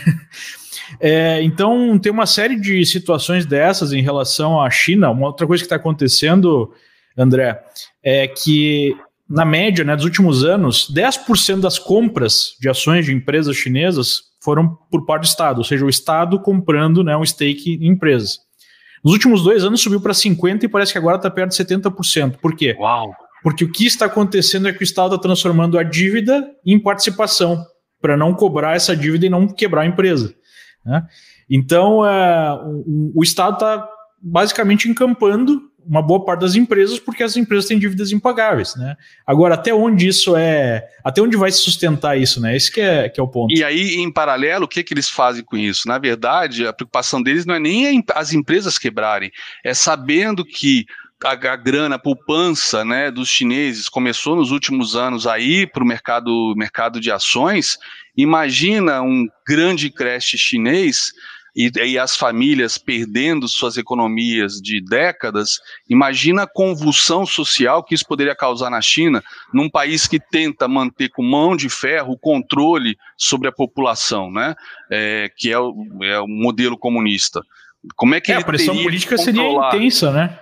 É, então tem uma série de situações dessas em relação à China. Uma outra coisa que está acontecendo, André, é que na média, né, dos últimos anos, dez por cento das compras de ações de empresas chinesas foram por parte do Estado, ou seja, o Estado comprando, né, um stake em empresas. Nos últimos dois anos subiu para cinquenta por cento e parece que agora está perto de setenta por cento. Por quê? Uau! Porque o que está acontecendo é que o Estado está transformando a dívida em participação, para não cobrar essa dívida e não quebrar a empresa, né? Então, é, o, o Estado está basicamente encampando uma boa parte das empresas, porque as empresas têm dívidas impagáveis, né? Agora, até onde isso é... Até onde vai se sustentar isso, né? Esse que é, que é o ponto. E aí, em paralelo, o que, que eles fazem com isso? Na verdade, a preocupação deles não é nem as empresas quebrarem, é sabendo que A, a grana, a poupança, né, dos chineses começou nos últimos anos a ir para o mercado, mercado de ações. Imagina um grande crash chinês e, e as famílias perdendo suas economias de décadas, imagina a convulsão social que isso poderia causar na China, num país que tenta manter com mão de ferro o controle sobre a população, né? É, que é o, é o modelo comunista. Como é que é, ele a pressão teria política que seria intensa, né?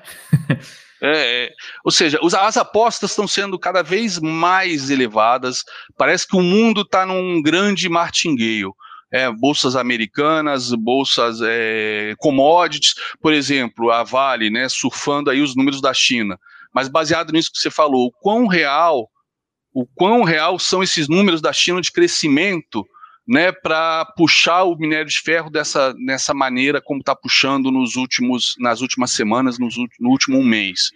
É, é, ou seja, os, as apostas estão sendo cada vez mais elevadas. Parece que o mundo está num grande martingale. É, bolsas americanas, bolsas é, commodities, por exemplo, a Vale, né, surfando aí os números da China. Mas baseado nisso que você falou, o quão real, o quão real são esses números da China de crescimento, né, para puxar o minério de ferro dessa, dessa maneira como está puxando nos últimos, nas últimas semanas, nos, no último um mês.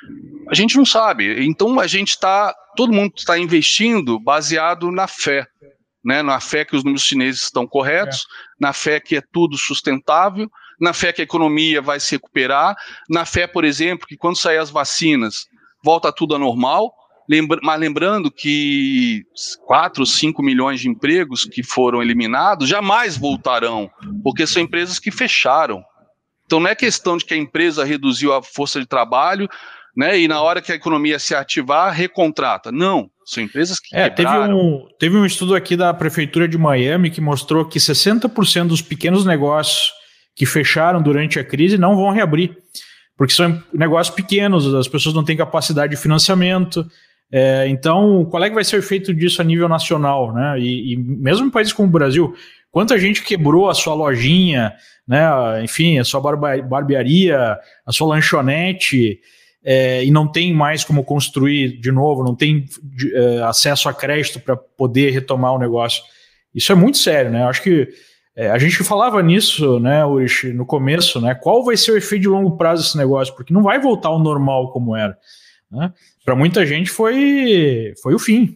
A gente não sabe. Então a gente está, todo mundo está investindo baseado na fé, né, na fé que os números chineses estão corretos, é. na fé que é tudo sustentável, na fé que a economia vai se recuperar, na fé, por exemplo, que quando sair as vacinas volta tudo a normal. Lembra, mas lembrando que quatro, cinco milhões de empregos que foram eliminados jamais voltarão, porque são empresas que fecharam. Então não é questão de que a empresa reduziu a força de trabalho, né, e na hora que a economia se ativar, recontrata. Não, são empresas que é, quebraram. Teve um, teve um estudo aqui da Prefeitura de Miami que mostrou que sessenta por cento dos pequenos negócios que fecharam durante a crise não vão reabrir, porque são negócios pequenos, as pessoas não têm capacidade de financiamento. É, então, qual é que vai ser o efeito disso a nível nacional, né? E, e mesmo em países como o Brasil, quanta gente quebrou a sua lojinha, né? Enfim, a sua barba, barbearia, a sua lanchonete, é, e não tem mais como construir de novo, não tem de, é, acesso a crédito para poder retomar o negócio. Isso é muito sério, né? Eu acho que é, a gente falava nisso, né, Urich, no começo, né? Qual vai ser o efeito de longo prazo desse negócio? Porque não vai voltar ao normal como era, né? Para muita gente foi, foi o fim.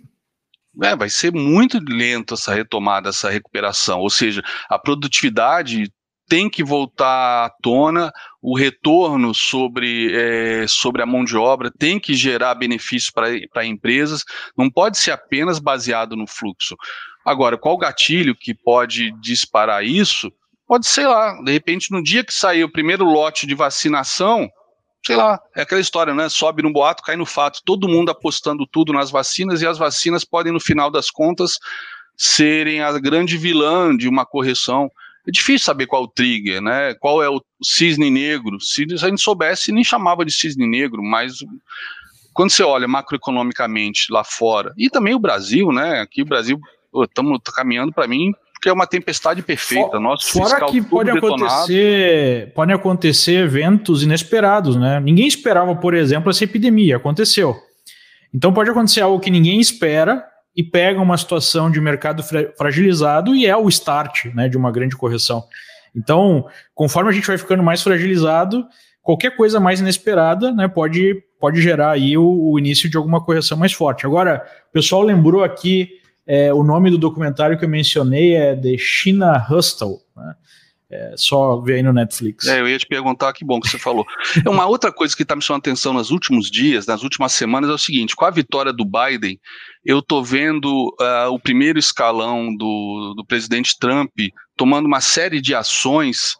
É, vai ser muito lento essa retomada, essa recuperação. Ou seja, a produtividade tem que voltar à tona, o retorno sobre, é, sobre a mão de obra tem que gerar benefícios para empresas, não pode ser apenas baseado no fluxo. Agora, qual gatilho que pode disparar isso? Pode ser lá, de repente, no dia que sair o primeiro lote de vacinação, sei lá, é aquela história, né? Sobe no boato, cai no fato. Todo mundo apostando tudo nas vacinas e as vacinas podem, no final das contas, serem a grande vilã de uma correção. É difícil saber qual o trigger, né? Qual é o cisne negro. Se a gente soubesse, nem chamava de cisne negro, mas quando você olha macroeconomicamente lá fora, e também o Brasil, né? Aqui o Brasil, estamos caminhando para mim, que é uma tempestade perfeita. Nosso Fora que pode acontecer, podem acontecer eventos inesperados, né? Ninguém esperava, por exemplo, essa epidemia, aconteceu. Então pode acontecer algo que ninguém espera e pega uma situação de mercado fragilizado e é o start, né, de uma grande correção. Então, conforme a gente vai ficando mais fragilizado, qualquer coisa mais inesperada, né, pode, pode gerar aí o, o início de alguma correção mais forte. Agora, o pessoal lembrou aqui, É, o nome do documentário que eu mencionei é The China Hustle, né? É só ver aí no Netflix. É, eu ia te perguntar, que bom que você falou. É uma outra coisa que está me chamando a atenção nos últimos dias, nas últimas semanas, é o seguinte: com a vitória do Biden, eu estou vendo uh, o primeiro escalão do, do presidente Trump tomando uma série de ações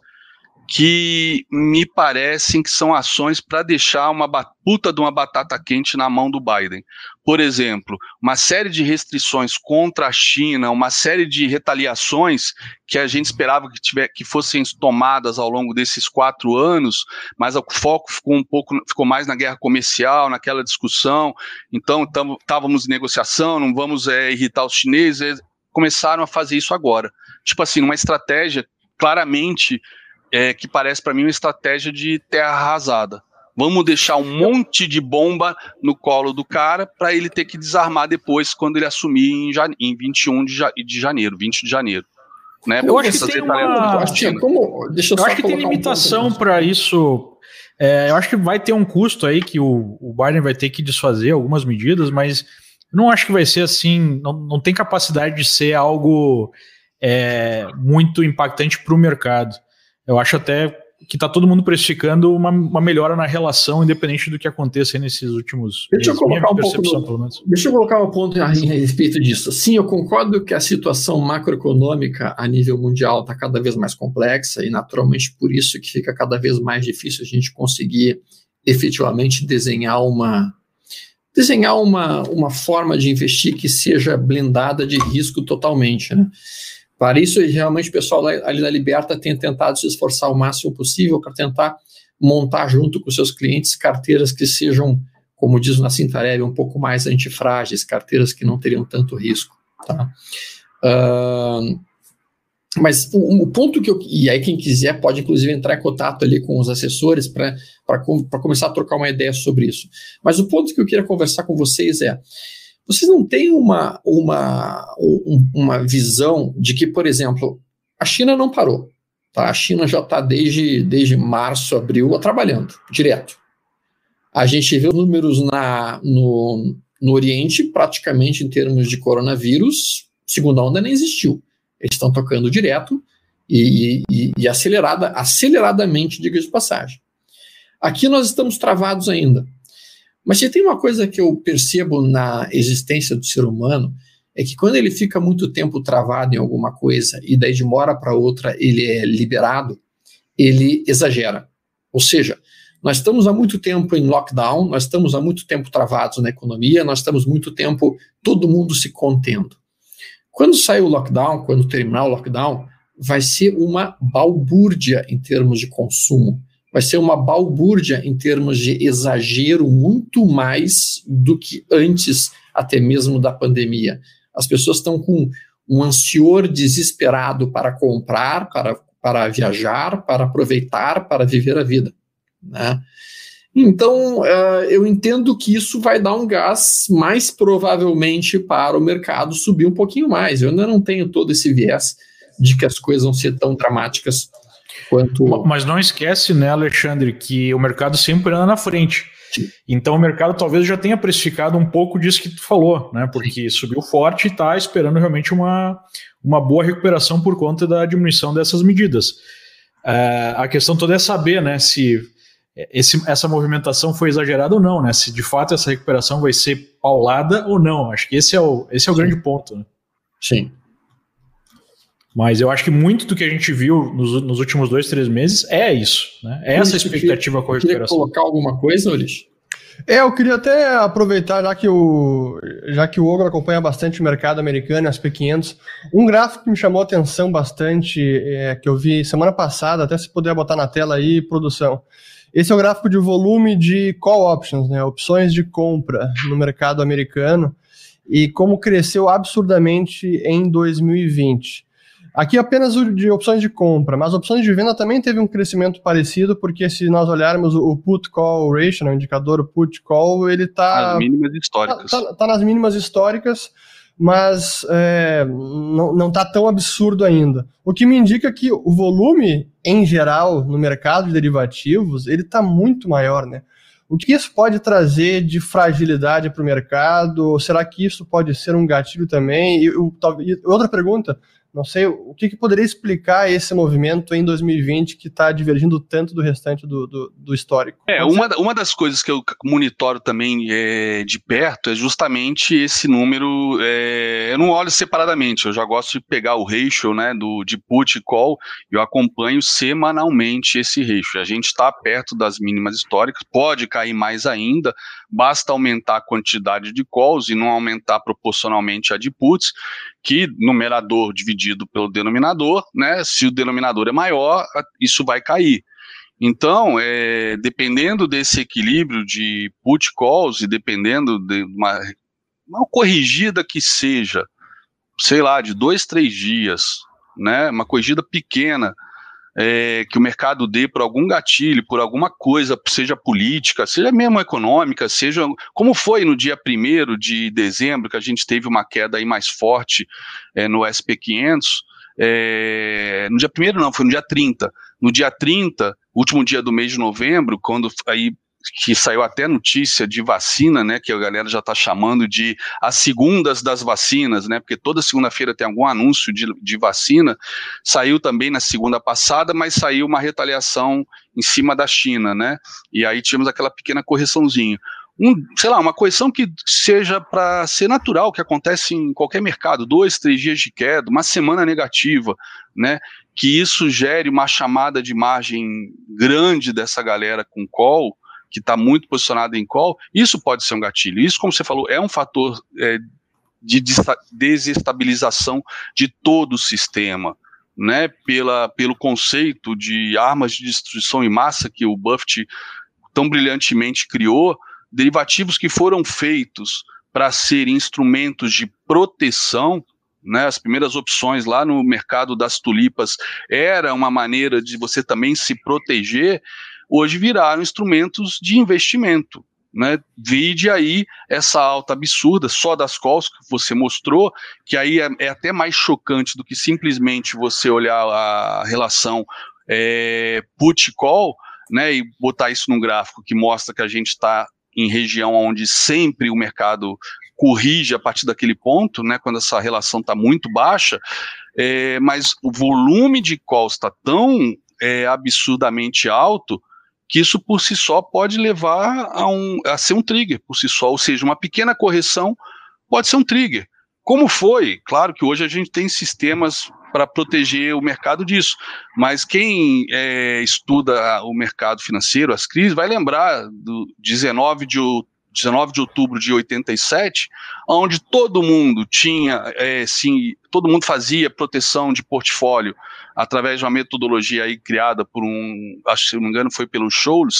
que me parecem que são ações para deixar uma puta de uma batata quente na mão do Biden. Por exemplo, uma série de restrições contra a China, uma série de retaliações que a gente esperava que, tiver, que fossem tomadas ao longo desses quatro anos, mas o foco ficou um pouco, ficou mais na guerra comercial, naquela discussão. Então, estávamos em negociação, não vamos é, irritar os chineses. Começaram a fazer isso agora. Tipo assim, uma estratégia claramente É, que parece para mim uma estratégia de terra arrasada. Vamos deixar um monte de bomba no colo do cara para ele ter que desarmar depois quando ele assumir em, jane- em vinte e um de, ja- de janeiro, vinte de janeiro. Né? Eu acho que tem uma... acho que, como, deixa eu eu só acho que tem limitação um para isso. É, eu acho que vai ter um custo aí que o, o Biden vai ter que desfazer algumas medidas, mas eu não acho que vai ser assim, não, não tem capacidade de ser algo é, muito impactante para o mercado. Eu acho até que está todo mundo precificando uma, uma melhora na relação, independente do que aconteça nesses últimos deixa meses. Eu colocar um pouco percepção, no, pelo menos. Deixa eu colocar um ponto a respeito disso. Sim, eu concordo que a situação macroeconômica a nível mundial está cada vez mais complexa e, naturalmente, por isso que fica cada vez mais difícil a gente conseguir efetivamente desenhar uma, desenhar uma, uma forma de investir que seja blindada de risco totalmente, né? Para isso, realmente, o pessoal ali da Liberta tem tentado se esforçar o máximo possível para tentar montar junto com seus clientes carteiras que sejam, como diz o Nassim Taleb, um pouco mais antifrágeis, carteiras que não teriam tanto risco. Tá? Uh, mas o, o ponto que eu... E aí quem quiser pode, inclusive, entrar em contato ali com os assessores para começar a trocar uma ideia sobre isso. Mas o ponto que eu queria conversar com vocês é... Vocês não têm uma, uma, uma visão de que, por exemplo, a China não parou. Tá? A China já está desde, desde março, abril, trabalhando direto. A gente vê os números na, no, no Oriente, praticamente em termos de coronavírus, segunda onda nem existiu. Eles estão tocando direto e, e, e acelerada, aceleradamente, diga de passagem. Aqui nós estamos travados ainda. Mas se tem uma coisa que eu percebo na existência do ser humano, é que quando ele fica muito tempo travado em alguma coisa e daí de uma hora para outra ele é liberado, ele exagera. Ou seja, nós estamos há muito tempo em lockdown, nós estamos há muito tempo travados na economia, nós estamos muito tempo todo mundo se contendo. Quando sair o lockdown, quando terminar o lockdown, vai ser uma balbúrdia em termos de consumo. Vai ser uma balbúrdia em termos de exagero muito mais do que antes até mesmo da pandemia. As pessoas estão com um ansior desesperado para comprar, para, para viajar, para aproveitar, para viver a vida, né? Então, uh, eu entendo que isso vai dar um gás mais provavelmente para o mercado subir um pouquinho mais. Eu ainda não tenho todo esse viés de que as coisas vão ser tão dramáticas quanto... Mas não esquece, né, Alexandre, que o mercado sempre anda na frente. Sim. Então o mercado talvez já tenha precificado um pouco disso que tu falou, né? Porque Sim. subiu forte e está esperando realmente uma, uma boa recuperação por conta da diminuição dessas medidas. Uh, a questão toda é saber, né, se esse, essa movimentação foi exagerada ou não, né? Se de fato essa recuperação vai ser paulada ou não. Acho que esse é o, esse é o grande ponto, né? Sim. Mas eu acho que muito do que a gente viu nos, nos últimos dois, três meses é isso, né? É essa expectativa com a recuperação. Queria colocar alguma coisa, Ulis? É, eu queria até aproveitar, já que o, já que o Ogro acompanha bastante o mercado americano, S and P quinhentos, um gráfico que me chamou a atenção bastante, é, que eu vi semana passada, até se puder botar na tela aí, produção. Esse é o gráfico de volume de call options, né, opções de compra no mercado americano, e como cresceu absurdamente em dois mil e vinte. Aqui apenas o de opções de compra, mas opções de venda também teve um crescimento parecido, porque se nós olharmos o put-call ratio, né, o indicador put-call, ele está... Nas mínimas históricas. Está tá, tá nas mínimas históricas, mas é, não está tão absurdo ainda. O que me indica que o volume, em geral, no mercado de derivativos, ele está muito maior, né? O que isso pode trazer de fragilidade para o mercado? Ou será que isso pode ser um gatilho também? E, e outra pergunta... Não sei, o que, que poderia explicar esse movimento em dois mil e vinte que está divergindo tanto do restante do, do, do histórico? É, uma, uma das coisas que eu monitoro também é, de perto é justamente esse número, é, eu não olho separadamente, eu já gosto de pegar o ratio, né, do, de put e call, eu acompanho semanalmente esse ratio. A gente está perto das mínimas históricas, pode cair mais ainda, basta aumentar a quantidade de calls e não aumentar proporcionalmente a de puts, que numerador dividido pelo denominador, né? Se o denominador é maior, isso vai cair. Então, é, dependendo desse equilíbrio de put calls e dependendo de uma, uma corrigida que seja, sei lá, de dois, três dias, né? Uma corrigida pequena, É, que o mercado dê por algum gatilho, por alguma coisa, seja política, seja mesmo econômica, seja como foi no dia primeiro de dezembro, que a gente teve uma queda aí mais forte é, no S and P quinhentos, é, no dia primeiro não, foi no dia trinta. No dia trinta, último dia do mês de novembro, quando aí que saiu até notícia de vacina, né, que a galera já está chamando de as segundas das vacinas, né, porque toda segunda-feira tem algum anúncio de, de vacina, saiu também na segunda passada, mas saiu uma retaliação em cima da China, né, e aí tivemos aquela pequena correçãozinha. Um, sei lá, uma correção que seja para ser natural, que acontece em qualquer mercado, dois, três dias de queda, uma semana negativa, né, que isso gere uma chamada de margem grande dessa galera com call, que está muito posicionada em call, isso pode ser um gatilho. Isso, como você falou, é um fator é, de desestabilização de todo o sistema, né, pela, pelo conceito de armas de destruição em massa que o Buffett tão brilhantemente criou. Derivativos que foram feitos para serem instrumentos de proteção, né, as primeiras opções lá no mercado das tulipas era uma maneira de você também se proteger, hoje viraram instrumentos de investimento, né, vide aí essa alta absurda só das calls que você mostrou, que aí é, é até mais chocante do que simplesmente você olhar a relação é, put call, né, e botar isso num gráfico que mostra que a gente está em região onde sempre o mercado corrige a partir daquele ponto, né, quando essa relação está muito baixa, é, mas o volume de calls está tão é, absurdamente alto que isso por si só pode levar a, um, a ser um trigger por si só, ou seja, uma pequena correção pode ser um trigger. Como foi? Claro que hoje a gente tem sistemas para proteger o mercado disso, mas quem é, estuda o mercado financeiro, as crises, vai lembrar do dezenove de outubro de oitenta e sete, onde todo mundo tinha, é, sim, todo mundo fazia proteção de portfólio através de uma metodologia aí criada por um, acho que se não me engano foi pelo Scholes,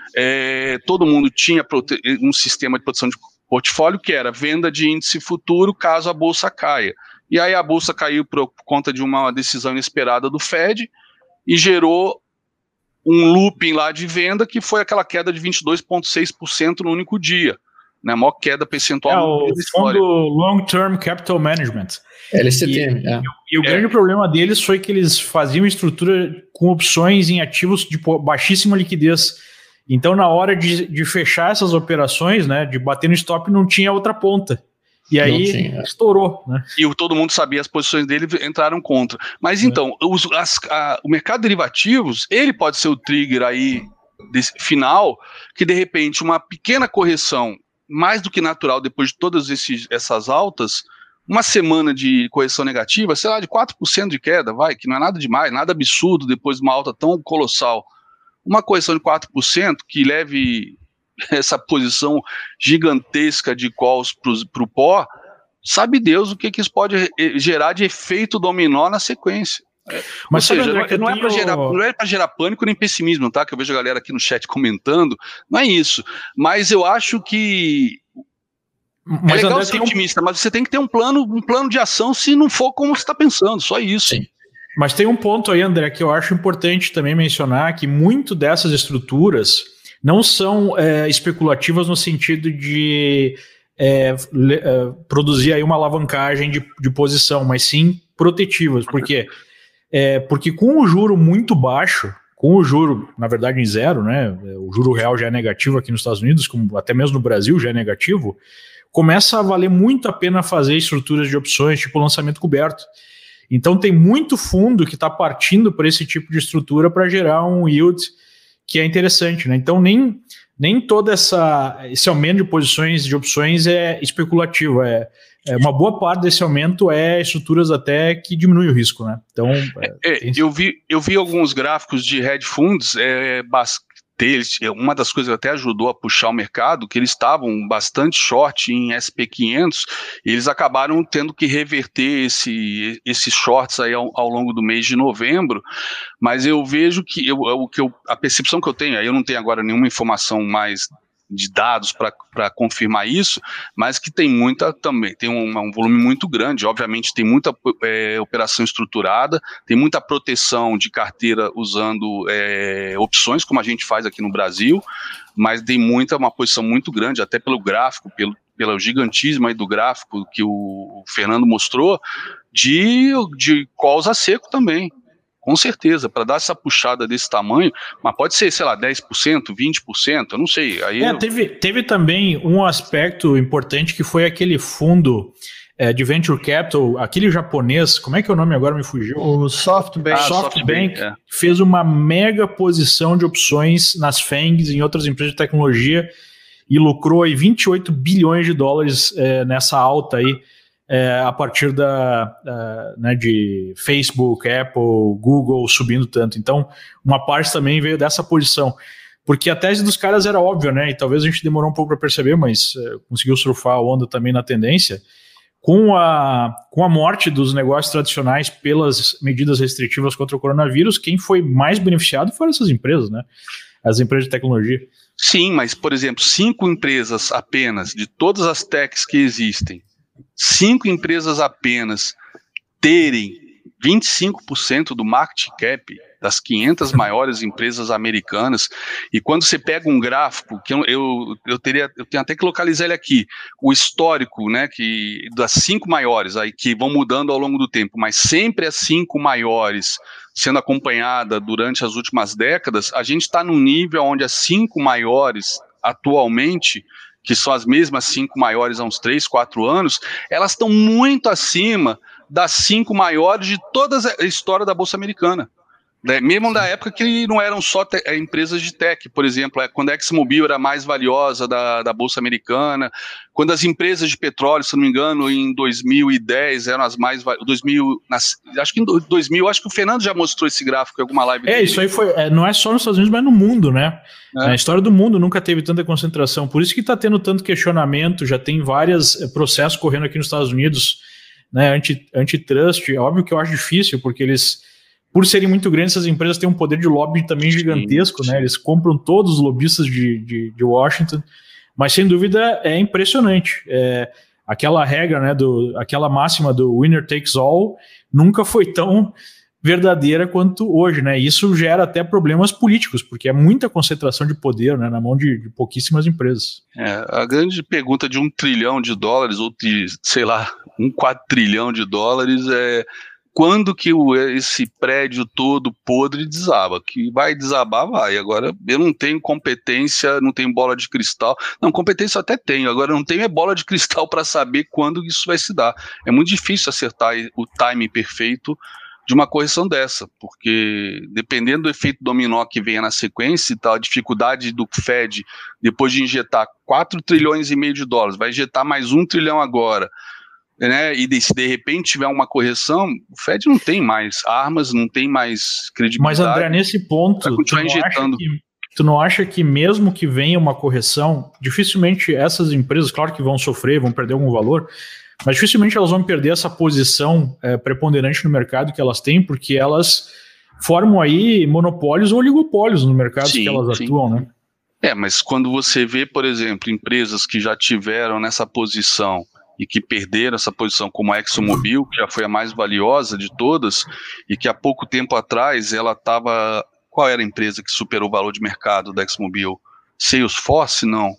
é, todo mundo tinha um sistema de proteção de portfólio que era venda de índice futuro caso a bolsa caia. E aí a bolsa caiu por conta de uma decisão inesperada do Fed e gerou um looping lá de venda que foi aquela queda de vinte e dois vírgula seis por cento no único dia, né, a maior queda percentual. É o fundo Long Term Capital Management. L C T, e, é. e o é. grande problema deles foi que eles faziam estrutura com opções em ativos de baixíssima liquidez. Então, na hora de, de fechar essas operações, né, de bater no stop, não tinha outra ponta. E aí tinha, estourou, né? E o, todo mundo sabia as posições dele, entraram contra. Mas então, é. os, as, a, o mercado de derivativos, ele pode ser o trigger aí desse final, que de repente uma pequena correção, mais do que natural, depois de todas esses, essas altas, uma semana de correção negativa, sei lá, de quatro por cento de queda, vai, que não é nada demais, nada absurdo depois de uma alta tão colossal. Uma correção de quatro por cento que leve essa posição gigantesca de calls para o pó, sabe Deus o que, que isso pode gerar de efeito dominó na sequência. Mas Ou seja, André, não, é para gerar, não é para gerar pânico nem pessimismo, tá? Que eu vejo a galera aqui no chat comentando, não é isso. Mas eu acho que mas é legal André, ser otimista, um... mas você tem que ter um plano, um plano de ação se não for como você está pensando, só isso. Sim. Mas tem um ponto aí, André, que eu acho importante também mencionar, que muito dessas estruturas não são é, especulativas no sentido de é, le, é, produzir aí uma alavancagem de, de posição, mas sim protetivas. Por quê? É, porque com o juro muito baixo, com o juro, na verdade, em zero, né? O juro real já é negativo aqui nos Estados Unidos, como até mesmo no Brasil já é negativo, começa a valer muito a pena fazer estruturas de opções, tipo lançamento coberto. Então tem muito fundo que está partindo para esse tipo de estrutura para gerar um yield que é interessante, né? Então nem, nem todo essa, esse aumento de posições de opções é especulativo, é, é uma boa parte desse aumento é estruturas até que diminui o risco, né? Então é, é, tem... eu, vi, eu vi alguns gráficos de hedge funds, é, deles, uma das coisas que até ajudou a puxar o mercado, que eles estavam bastante short em S P quinhentos, e eles acabaram tendo que reverter esse, esses shorts aí ao, ao longo do mês de novembro, mas eu vejo que, eu, o que eu, a percepção que eu tenho, aí eu não tenho agora nenhuma informação mais de dados para confirmar isso, mas que tem muita também, tem um, um volume muito grande, obviamente tem muita é, operação estruturada, tem muita proteção de carteira usando é, opções, como a gente faz aqui no Brasil, mas tem muita, uma posição muito grande, até pelo gráfico, pelo, pelo gigantismo aí do gráfico que o Fernando mostrou, de, de calls a seco também. com certeza, para dar essa puxada desse tamanho, mas pode ser, sei lá, dez por cento, vinte por cento, eu não sei. Aí é, eu... teve, teve também um aspecto importante que foi aquele fundo é, de Venture Capital, aquele japonês, como é que é o nome agora, me fugiu? O SoftBank. Ah, SoftBank é. fez uma mega posição de opções nas F A N Gs, em outras empresas de tecnologia, e lucrou aí vinte e oito bilhões de dólares é, nessa alta aí, É, a partir da, da, né, de Facebook, Apple, Google subindo tanto. Então, uma parte também veio dessa posição. Porque a tese dos caras era óbvia, né? E talvez a gente demorou um pouco para perceber, mas é, conseguiu surfar a onda também na tendência. Com a, com a morte dos negócios tradicionais pelas medidas restritivas contra o coronavírus, quem foi mais beneficiado foram essas empresas, né? As empresas de tecnologia. Sim, mas, por exemplo, cinco empresas apenas, de todas as techs que existem, cinco empresas apenas terem vinte e cinco por cento do market cap das quinhentas maiores empresas americanas, e quando você pega um gráfico, que eu, eu, eu, teria, eu tenho até que localizar ele aqui, o histórico, né, que, das cinco maiores, aí, que vão mudando ao longo do tempo, mas sempre as cinco maiores sendo acompanhada durante as últimas décadas, a gente está num nível onde as cinco maiores atualmente, que são as mesmas cinco maiores há uns três, quatro anos, elas estão muito acima das cinco maiores de toda a história da Bolsa Americana. Né? Mesmo Sim. da época que não eram só te- empresas de tech, por exemplo, é, quando a ExxonMobil era a mais valiosa da, da Bolsa Americana, quando as empresas de petróleo, se não me engano, em dois mil e dez eram as mais valiosas, dois mil, nas, acho que em dois mil, acho que o Fernando já mostrou esse gráfico em alguma live É, dele. Isso aí foi, é, não é só nos Estados Unidos, mas no mundo, né? É. A história do mundo nunca teve tanta concentração, por isso que está tendo tanto questionamento, já tem vários é, processos correndo aqui nos Estados Unidos, né, anti, antitrust, é óbvio que eu acho difícil, porque eles, por serem muito grandes, essas empresas têm um poder de lobby também gigantesco, sim, sim. né? Eles compram todos os lobistas de, de, de Washington, mas sem dúvida é impressionante. É, aquela regra, né, do, aquela máxima do winner takes all nunca foi tão verdadeira quanto hoje, né? Isso gera até problemas políticos, porque é muita concentração de poder, né, na mão de, de pouquíssimas empresas. É, a grande pergunta de um trilhão de dólares, ou de, sei lá, um quadrilhão de dólares é quando que o, esse prédio todo podre desaba? Que vai desabar, vai. Agora, eu não tenho competência, não tenho bola de cristal. Não, competência eu até tenho, agora eu não tenho é bola de cristal para saber quando isso vai se dar. É muito difícil acertar o timing perfeito de uma correção dessa, porque dependendo do efeito dominó que venha na sequência e tal, a dificuldade do Fed, depois de injetar quatro trilhões e meio de dólares, vai injetar mais um trilhão agora, né, e de, se de repente tiver uma correção, o Fed não tem mais armas, não tem mais credibilidade. Mas, André, nesse ponto, tu não, injetando. Que, tu não acha que mesmo que venha uma correção, dificilmente essas empresas, claro que vão sofrer, vão perder algum valor, mas dificilmente elas vão perder essa posição é, preponderante no mercado que elas têm, porque elas formam aí monopólios ou oligopólios no mercado sim, que elas sim. atuam, né? É, mas quando você vê, por exemplo, empresas que já tiveram nessa posição e que perderam essa posição, como a ExxonMobil, que já foi a mais valiosa de todas, e que há pouco tempo atrás ela estava... Qual era a empresa que superou o valor de mercado da ExxonMobil? Salesforce? Não.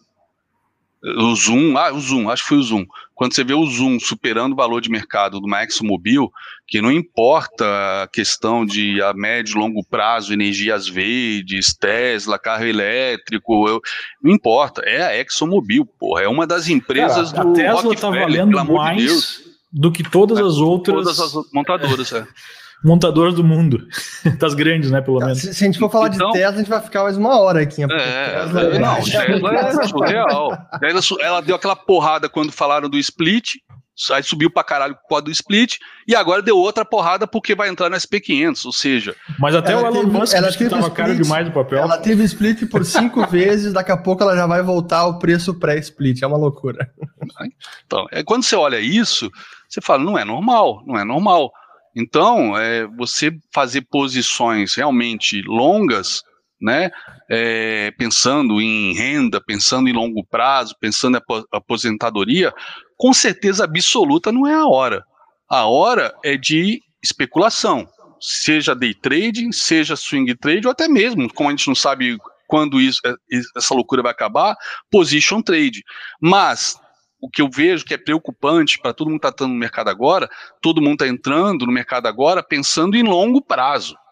O Zoom, ah, o Zoom, acho que foi o Zoom. Quando você vê o Zoom superando o valor de mercado do ExxonMobil, que não importa a questão de a médio e longo prazo, energias verdes, Tesla, carro elétrico, eu, não importa, é a ExxonMobil, porra, é uma das empresas Cara, do a Tesla está valendo mais de do que todas as outras... Todas as montadoras, é. montadoras do mundo, das grandes, né, pelo menos. Se, se a gente for falar então, de Tesla, a gente vai ficar mais uma hora aqui. É, Tesla é, não, Tesla é surreal. Ela, ela deu aquela porrada quando falaram do split, aí subiu pra caralho por causa do split, e agora deu outra porrada porque vai entrar no S P quinhentos, ou seja... Mas até o Elon teve, Musk ela que estava caro demais do papel. Ela teve split por cinco vezes, daqui a pouco ela já vai voltar ao preço pré-split, é uma loucura. Então, é, quando você olha isso, você fala, não é normal, não é normal. Então, é, você fazer posições realmente longas, né, é, pensando em renda, pensando em longo prazo, pensando em aposentadoria, com certeza absoluta não é a hora. A hora é de especulação, seja day trading, seja swing trade, ou até mesmo, como a gente não sabe quando isso, essa loucura vai acabar, position trade. Mas... o que eu vejo que é preocupante para todo mundo que está entrando no mercado agora, todo mundo está entrando no mercado agora pensando em longo prazo.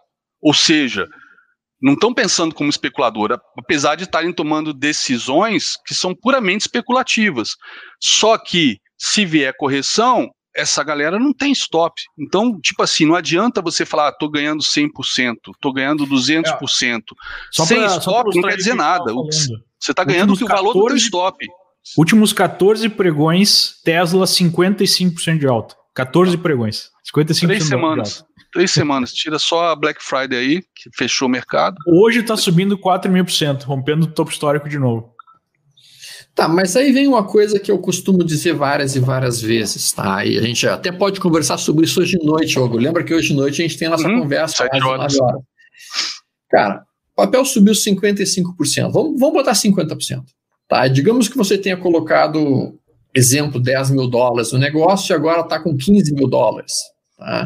Ou seja, não estão pensando como especulador, apesar de estarem tomando decisões que são puramente especulativas. Só que, se vier correção, essa galera não tem stop. Então, tipo assim, não adianta você falar, ah, tô ganhando cem por cento, tô ganhando duzentos por cento. É, Sem pra, stop não quer dizer nada. Você está ganhando o valor do teu stop. Últimos quatorze pregões, Tesla cinquenta e cinco por cento de alta. quatorze pregões. cinquenta e cinco por cento Três semanas. De alta. Três semanas. Tira só a Black Friday aí, que fechou o mercado. Hoje está subindo quatro mil por cento, rompendo o topo histórico de novo. Tá, mas aí vem uma coisa que eu costumo dizer várias e várias vezes, tá? E a gente até pode conversar sobre isso hoje de noite, Hugo. Lembra que hoje de noite a gente tem a nossa uhum, conversa às nove horas. Cara, o papel subiu cinquenta e cinco por cento. Vamos, vamos botar cinquenta por cento. Tá? Digamos que você tenha colocado, exemplo, dez mil dólares no negócio e agora está com quinze mil dólares. Tá?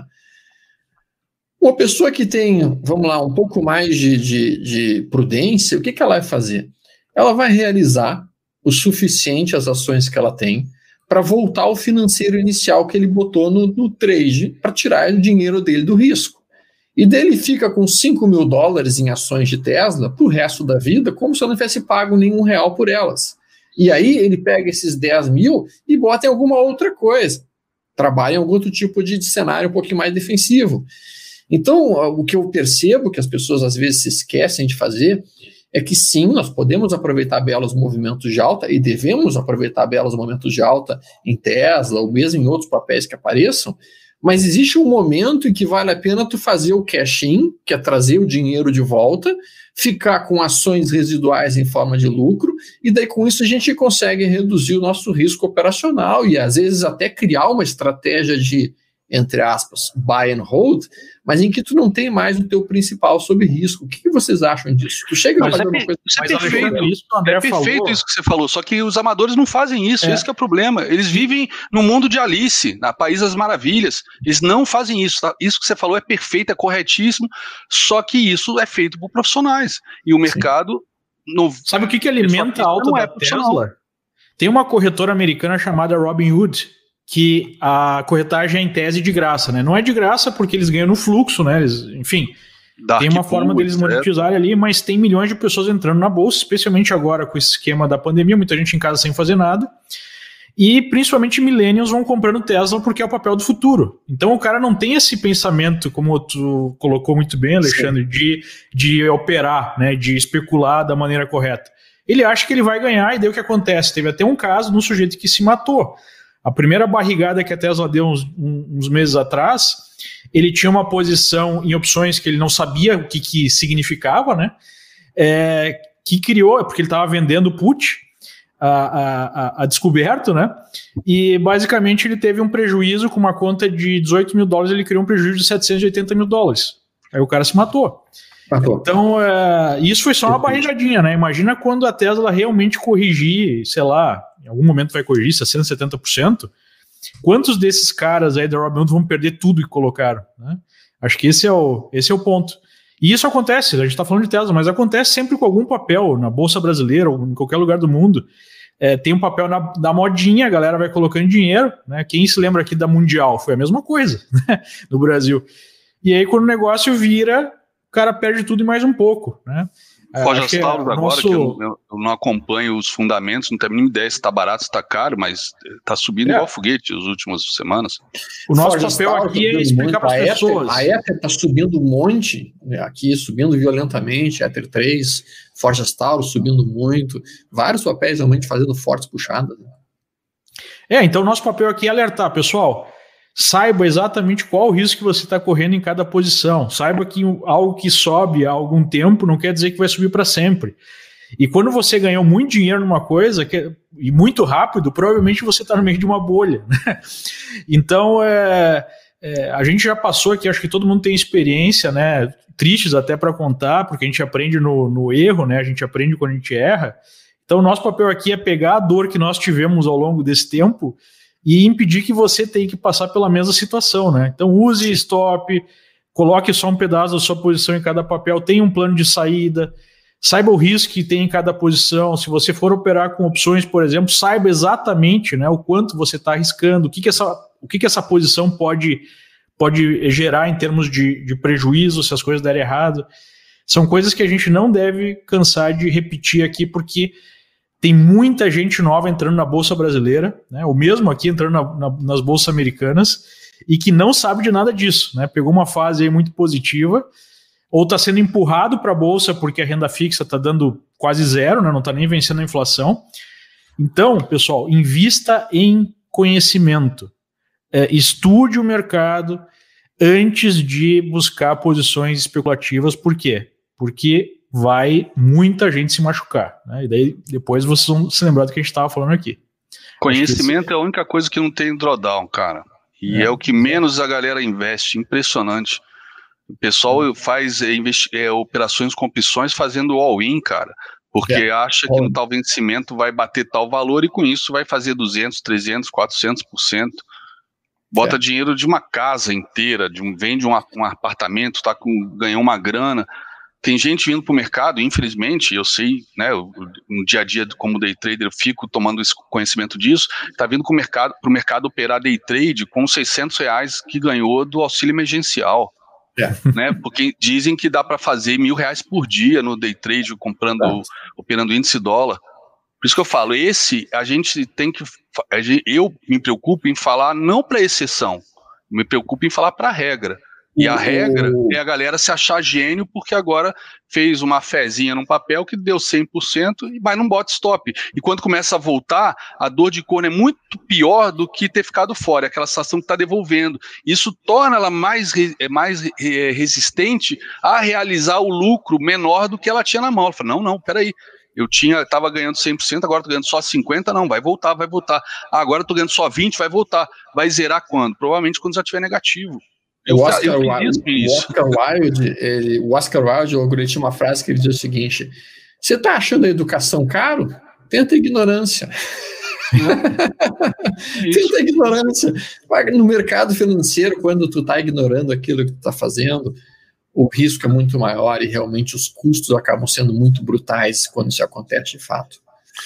Uma pessoa que tem, vamos lá, um pouco mais de, de, de prudência, o que, que ela vai fazer? Ela vai realizar o suficiente as ações que ela tem para voltar ao financeiro inicial que ele botou no, no trade para tirar o dinheiro dele do risco. E daí ele fica com cinco mil dólares em ações de Tesla para o resto da vida, como se eu não tivesse pago nenhum real por elas. E aí ele pega esses dez mil e bota em alguma outra coisa. Trabalha em algum outro tipo de, de cenário um pouquinho mais defensivo. Então, o que eu percebo que as pessoas às vezes se esquecem de fazer é que sim, nós podemos aproveitar belos movimentos de alta e devemos aproveitar belos momentos de alta em Tesla ou mesmo em outros papéis que apareçam, mas existe um momento em que vale a pena tu fazer o cash-in, que é trazer o dinheiro de volta, ficar com ações residuais em forma de lucro, e daí com isso a gente consegue reduzir o nosso risco operacional e às vezes até criar uma estratégia de, entre aspas, buy and hold, mas em que tu não tem mais o teu principal sob risco. O que, que vocês acham disso? Tu chega a fazer é, uma coisa... Isso é perfeito, isso, é perfeito falou. Isso que você falou, só que os amadores não fazem isso, é. Esse que é o problema. Eles vivem no mundo de Alice, na País das Maravilhas, eles não fazem isso. Tá? Isso que você falou é perfeito, é corretíssimo, só que isso é feito por profissionais. E o mercado... No... Sabe o que, que alimenta a alta da é Tesla? Tem uma corretora americana chamada Robinhood, que a corretagem é em tese de graça, né? Não é de graça porque eles ganham no fluxo, né? Eles, enfim, Dark tem uma Pool, forma deles monetizarem ali, mas tem milhões de pessoas entrando na bolsa, especialmente agora com esse esquema da pandemia, muita gente em casa sem fazer nada, e principalmente millennials vão comprando Tesla porque é o papel do futuro. Então o cara não tem esse pensamento, como tu colocou muito bem, Alexandre, de, de operar, né? De especular da maneira correta. Ele acha que ele vai ganhar e daí o que acontece? Teve até um caso de um sujeito que se matou. A primeira barrigada que a Tesla deu uns, uns meses atrás, ele tinha uma posição em opções que ele não sabia o que, que significava, né? É, que criou, porque ele estava vendendo put a, a, a descoberto, né? E basicamente ele teve um prejuízo com uma conta de dezoito mil dólares, ele criou um prejuízo de setecentos e oitenta mil dólares. Aí o cara se matou. matou. Então, é, isso foi só uma barrigadinha, né? Imagina quando a Tesla realmente corrigir, sei lá, em algum momento vai corrigir sessenta, setenta por cento, quantos desses caras aí da Robinhood vão perder tudo que colocaram, né? Acho que esse é o, esse é o ponto. E isso acontece, a gente está falando de Tesla, mas acontece sempre com algum papel na Bolsa Brasileira ou em qualquer lugar do mundo. É, tem um papel na, na modinha, a galera vai colocando dinheiro, né? Quem se lembra aqui da Mundial? Foi a mesma coisa, né? No Brasil. E aí quando o negócio vira, o cara perde tudo e mais um pouco, né? Forjas Taurus agora, nosso... que eu, eu não acompanho os fundamentos, não tenho nenhuma ideia se está barato, se está caro, mas está subindo é. igual foguete as últimas semanas. O nosso Forjas papel Taurus aqui é explicar para as pessoas. A Ether está subindo um monte, né, aqui subindo violentamente, Ether três, Forjas Taurus subindo muito, vários papéis realmente fazendo fortes puxadas. Né? É, então o nosso papel aqui é alertar, pessoal. Saiba exatamente qual o risco que você está correndo em cada posição. Saiba que algo que sobe há algum tempo não quer dizer que vai subir para sempre. E quando você ganhou muito dinheiro numa coisa que, e muito rápido, provavelmente você está no meio de uma bolha. Né? Então, é, é, a gente já passou aqui, acho que todo mundo tem experiência, né, tristes até para contar, porque a gente aprende no, no erro, né, a gente aprende quando a gente erra. Então, o nosso papel aqui é pegar a dor que nós tivemos ao longo desse tempo e impedir que você tenha que passar pela mesma situação, né? Então use stop, coloque só um pedaço da sua posição em cada papel, tenha um plano de saída, saiba o risco que tem em cada posição. Se você for operar com opções, por exemplo, saiba exatamente, né, o quanto você está arriscando, o que, que, essa, o que, que essa posição pode, pode gerar em termos de, de prejuízo se as coisas derem errado. São coisas que a gente não deve cansar de repetir aqui, porque tem muita gente nova entrando na Bolsa Brasileira, né, ou mesmo aqui entrando na, na, nas bolsas americanas, e que não sabe de nada disso, né? Pegou uma fase aí muito positiva, ou está sendo empurrado para a Bolsa porque a renda fixa está dando quase zero, né, não está nem vencendo a inflação. Então, pessoal, invista em conhecimento. É, estude o mercado antes de buscar posições especulativas. Por quê? Porque vai muita gente se machucar, né? E daí depois vocês vão se lembrar do que a gente estava falando aqui. Conhecimento é a única coisa que não tem drawdown, cara. E é, é o que menos a galera investe. Impressionante. O pessoal faz é, é, operações com opções fazendo all-in, cara. Porque é. acha que no tal vencimento vai bater tal valor e com isso vai fazer duzentos, trezentos, quatrocentos por cento. Bota é. dinheiro de uma casa inteira, de um, vende um, um apartamento, tá com, ganhou uma grana. Tem gente vindo para o mercado, infelizmente, eu sei, né, no dia a dia como day trader, eu fico tomando esse conhecimento disso, está vindo para o mercado, pro mercado operar day trade com seiscentos reais que ganhou do auxílio emergencial. É. Né, porque dizem que dá para fazer mil reais por dia no day trade, comprando, é. operando índice dólar. Por isso que eu falo, esse, a gente tem que, eu me preocupo em falar não para exceção, me preocupo em falar para a regra. E a regra é a galera se achar gênio porque agora fez uma fezinha num papel que deu cem por cento, mas não bota stop. E quando começa a voltar, a dor de corno é muito pior do que ter ficado fora, é aquela sensação que está devolvendo. Isso torna ela mais, mais resistente a realizar o lucro menor do que ela tinha na mão. Ela fala, não, não, peraí. Eu tinha, estava ganhando cem por cento, agora estou ganhando só cinquenta por cento, não, vai voltar, vai voltar. Ah, agora estou ganhando só vinte por cento, vai voltar. Vai zerar quando? Provavelmente quando já estiver negativo. O Oscar, Wilde, o Oscar Wilde, ele, o Oscar Wilde, ele tinha uma frase que ele diz o seguinte: você está achando a educação caro? Tenta a ignorância. É. Tenta a ignorância. No mercado financeiro, quando tu está ignorando aquilo que tu está fazendo, o risco é muito maior e realmente os custos acabam sendo muito brutais quando isso acontece de fato.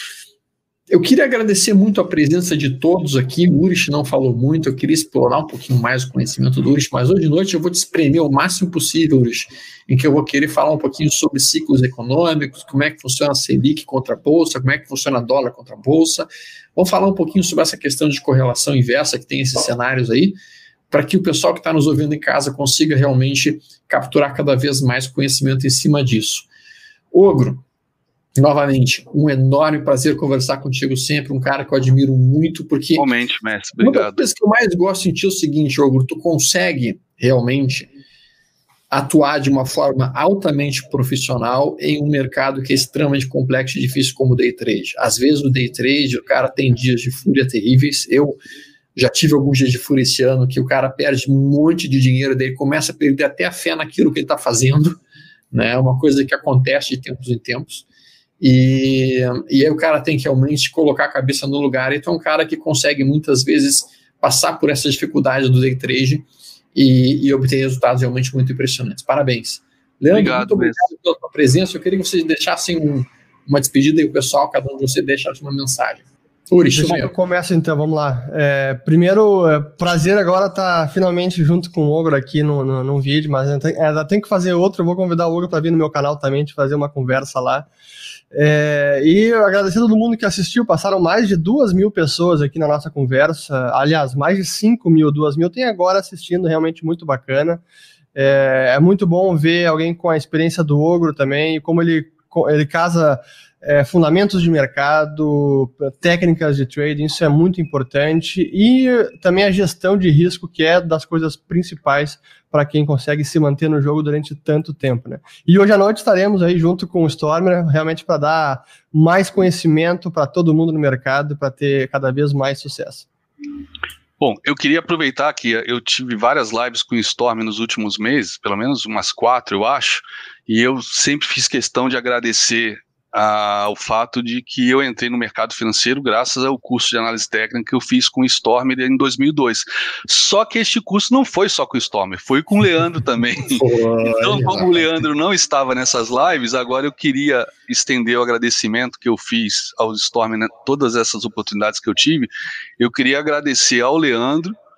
Eu queria agradecer muito a presença de todos aqui. O Urish não falou muito, eu queria explorar um pouquinho mais o conhecimento do Urish, mas hoje de noite eu vou te espremer o máximo possível, Urish, em que eu vou querer falar um pouquinho sobre ciclos econômicos, como é que funciona a Selic contra a Bolsa, como é que funciona a dólar contra a Bolsa. Vamos falar um pouquinho sobre essa questão de correlação inversa que tem esses cenários aí, para que o pessoal que está nos ouvindo em casa consiga realmente capturar cada vez mais conhecimento em cima disso. Ogro, novamente, um enorme prazer conversar contigo sempre, um cara que eu admiro muito, porque... Realmente, mestre, obrigado. Uma das coisas que eu mais gosto em ti é o seguinte, Ogro, tu consegue realmente atuar de uma forma altamente profissional em um mercado que é extremamente complexo e difícil como o day trade. Às vezes o day trade, o cara tem dias de fúria terríveis. Eu já tive alguns dias de fúria esse ano que o cara perde um monte de dinheiro, daí começa a perder até a fé naquilo que ele está fazendo, né? É uma coisa que acontece de tempos em tempos. E, e aí o cara tem que realmente colocar a cabeça no lugar. Então é um cara que consegue muitas vezes passar por essas dificuldades do day trade e, e obter resultados realmente muito impressionantes. Parabéns. Leandro, obrigado, muito obrigado mesmo. pela sua presença. Eu queria que vocês deixassem um, uma despedida e o pessoal, cada um de vocês deixasse uma mensagem. Urish, eu começo então, vamos lá. É, primeiro, é, prazer agora estar tá finalmente junto com o Ogro aqui no, no, num vídeo, mas ainda tem, ainda tem que fazer outro. Eu vou convidar o Ogro para vir no meu canal também, de fazer uma conversa lá. É, e agradecer a todo mundo que assistiu. Passaram mais de duas mil pessoas aqui na nossa conversa, aliás, mais de cinco mil, duas mil tem agora assistindo, realmente muito bacana. É, é muito bom ver alguém com a experiência do Ogro também, e como ele, ele casa é, fundamentos de mercado, técnicas de trading, isso é muito importante, e também a gestão de risco, que é das coisas principais para quem consegue se manter no jogo durante tanto tempo, né? E hoje à noite estaremos aí junto com o Stormer, realmente para dar mais conhecimento para todo mundo no mercado, para ter cada vez mais sucesso. Bom, eu queria aproveitar que eu tive várias lives com o Storm nos últimos meses, pelo menos umas quatro, eu acho, e eu sempre fiz questão de agradecer Ah, o fato de que eu entrei no mercado financeiro graças ao curso de análise técnica que eu fiz com o Stormer em dois mil e dois. Só que este curso não foi só com o Stormer, foi com o Leandro também. Então, como o Leandro não estava nessas lives, agora eu queria estender o agradecimento que eu fiz ao Stormer, né, todas essas oportunidades que eu tive. Eu queria agradecer ao Leandro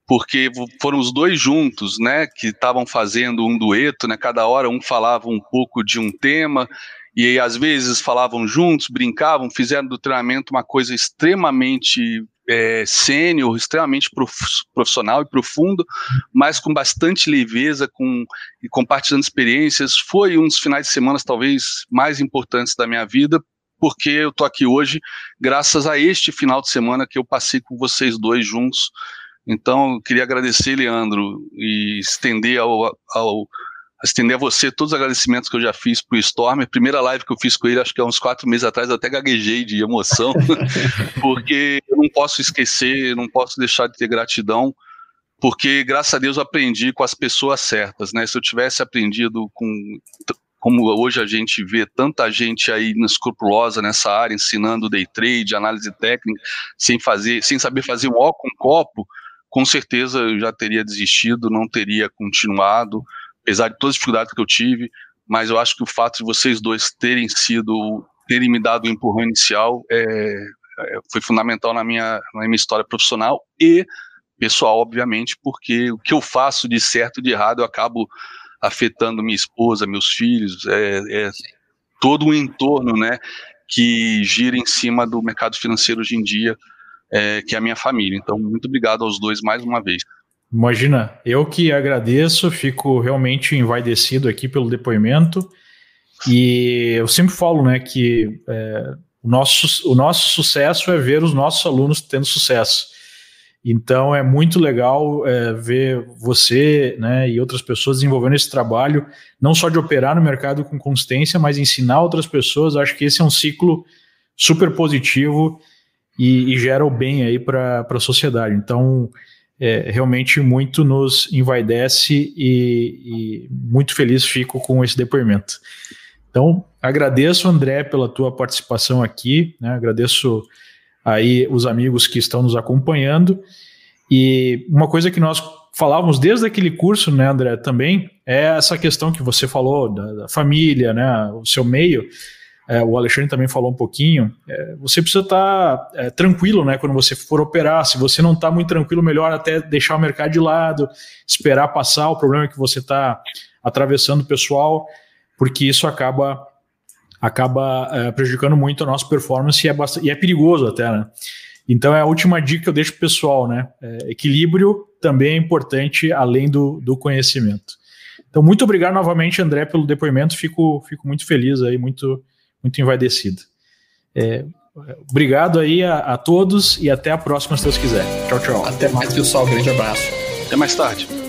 porque foram os dois juntos, né, que estavam fazendo um dueto, né, cada hora um falava um pouco de um tema, e aí, às vezes falavam juntos, brincavam, fizeram do treinamento uma coisa extremamente é, sênior, extremamente prof, profissional e profundo, mas com bastante leveza, com, e compartilhando experiências. Foi um dos finais de semana talvez mais importantes da minha vida, porque eu estou aqui hoje graças a este final de semana que eu passei com vocês dois juntos. Então, eu queria agradecer, Leandro, e estender ao, ao estender a você todos os agradecimentos que eu já fiz pro Stormer. A primeira live que eu fiz com ele, acho que há uns quatro meses atrás, eu até gaguejei de emoção, porque eu não posso esquecer, não posso deixar de ter gratidão, porque, graças a Deus, eu aprendi com as pessoas certas, né? Se eu tivesse aprendido com... como hoje a gente vê tanta gente aí escrupulosa nessa área, ensinando day trade, análise técnica, sem, fazer, sem saber fazer um ó com copo, com certeza eu já teria desistido, não teria continuado, apesar de todas as dificuldades que eu tive, mas eu acho que o fato de vocês dois terem sido, terem me dado o um empurrão inicial é, é, foi fundamental na minha, na minha história profissional e pessoal, obviamente, porque o que eu faço de certo e de errado eu acabo afetando minha esposa, meus filhos, é, é todo um entorno, né, que gira em cima do mercado financeiro hoje em dia, é, que é a minha família. Então, muito obrigado aos dois mais uma vez. Imagina, eu que agradeço, fico realmente envaidecido aqui pelo depoimento, e eu sempre falo, né, que é, o, nosso, o nosso sucesso é ver os nossos alunos tendo sucesso. Então é muito legal é, ver você, né, e outras pessoas desenvolvendo esse trabalho, não só de operar no mercado com consistência, mas ensinar outras pessoas. Acho que esse é um ciclo super positivo e, e gera o bem aí para a sociedade. Então, é, realmente muito nos envaidece e, e muito feliz fico com esse depoimento. Então, agradeço, André, pela tua participação aqui, né, agradeço aí os amigos que estão nos acompanhando, e uma coisa que nós falávamos desde aquele curso, né, André, também, é essa questão que você falou da, da família, né, o seu meio, é, o Alexandre também falou um pouquinho, é, você precisa estar é, tranquilo, né, quando você for operar. Se você não está muito tranquilo, melhor até deixar o mercado de lado, esperar passar o problema que você está atravessando, pessoal, porque isso acaba acaba é, prejudicando muito a nossa performance e é, bastante, e é perigoso até, né? Então é a última dica que eu deixo pro pessoal, né? É, equilíbrio também é importante, além do, do conhecimento. Então, muito obrigado novamente, André, pelo depoimento. Fico, fico muito feliz aí, muito, muito envaidecido. É, obrigado aí a, a todos e até a próxima, se Deus quiser. Tchau, tchau. Até mais, pessoal. Grande abraço. Até mais tarde.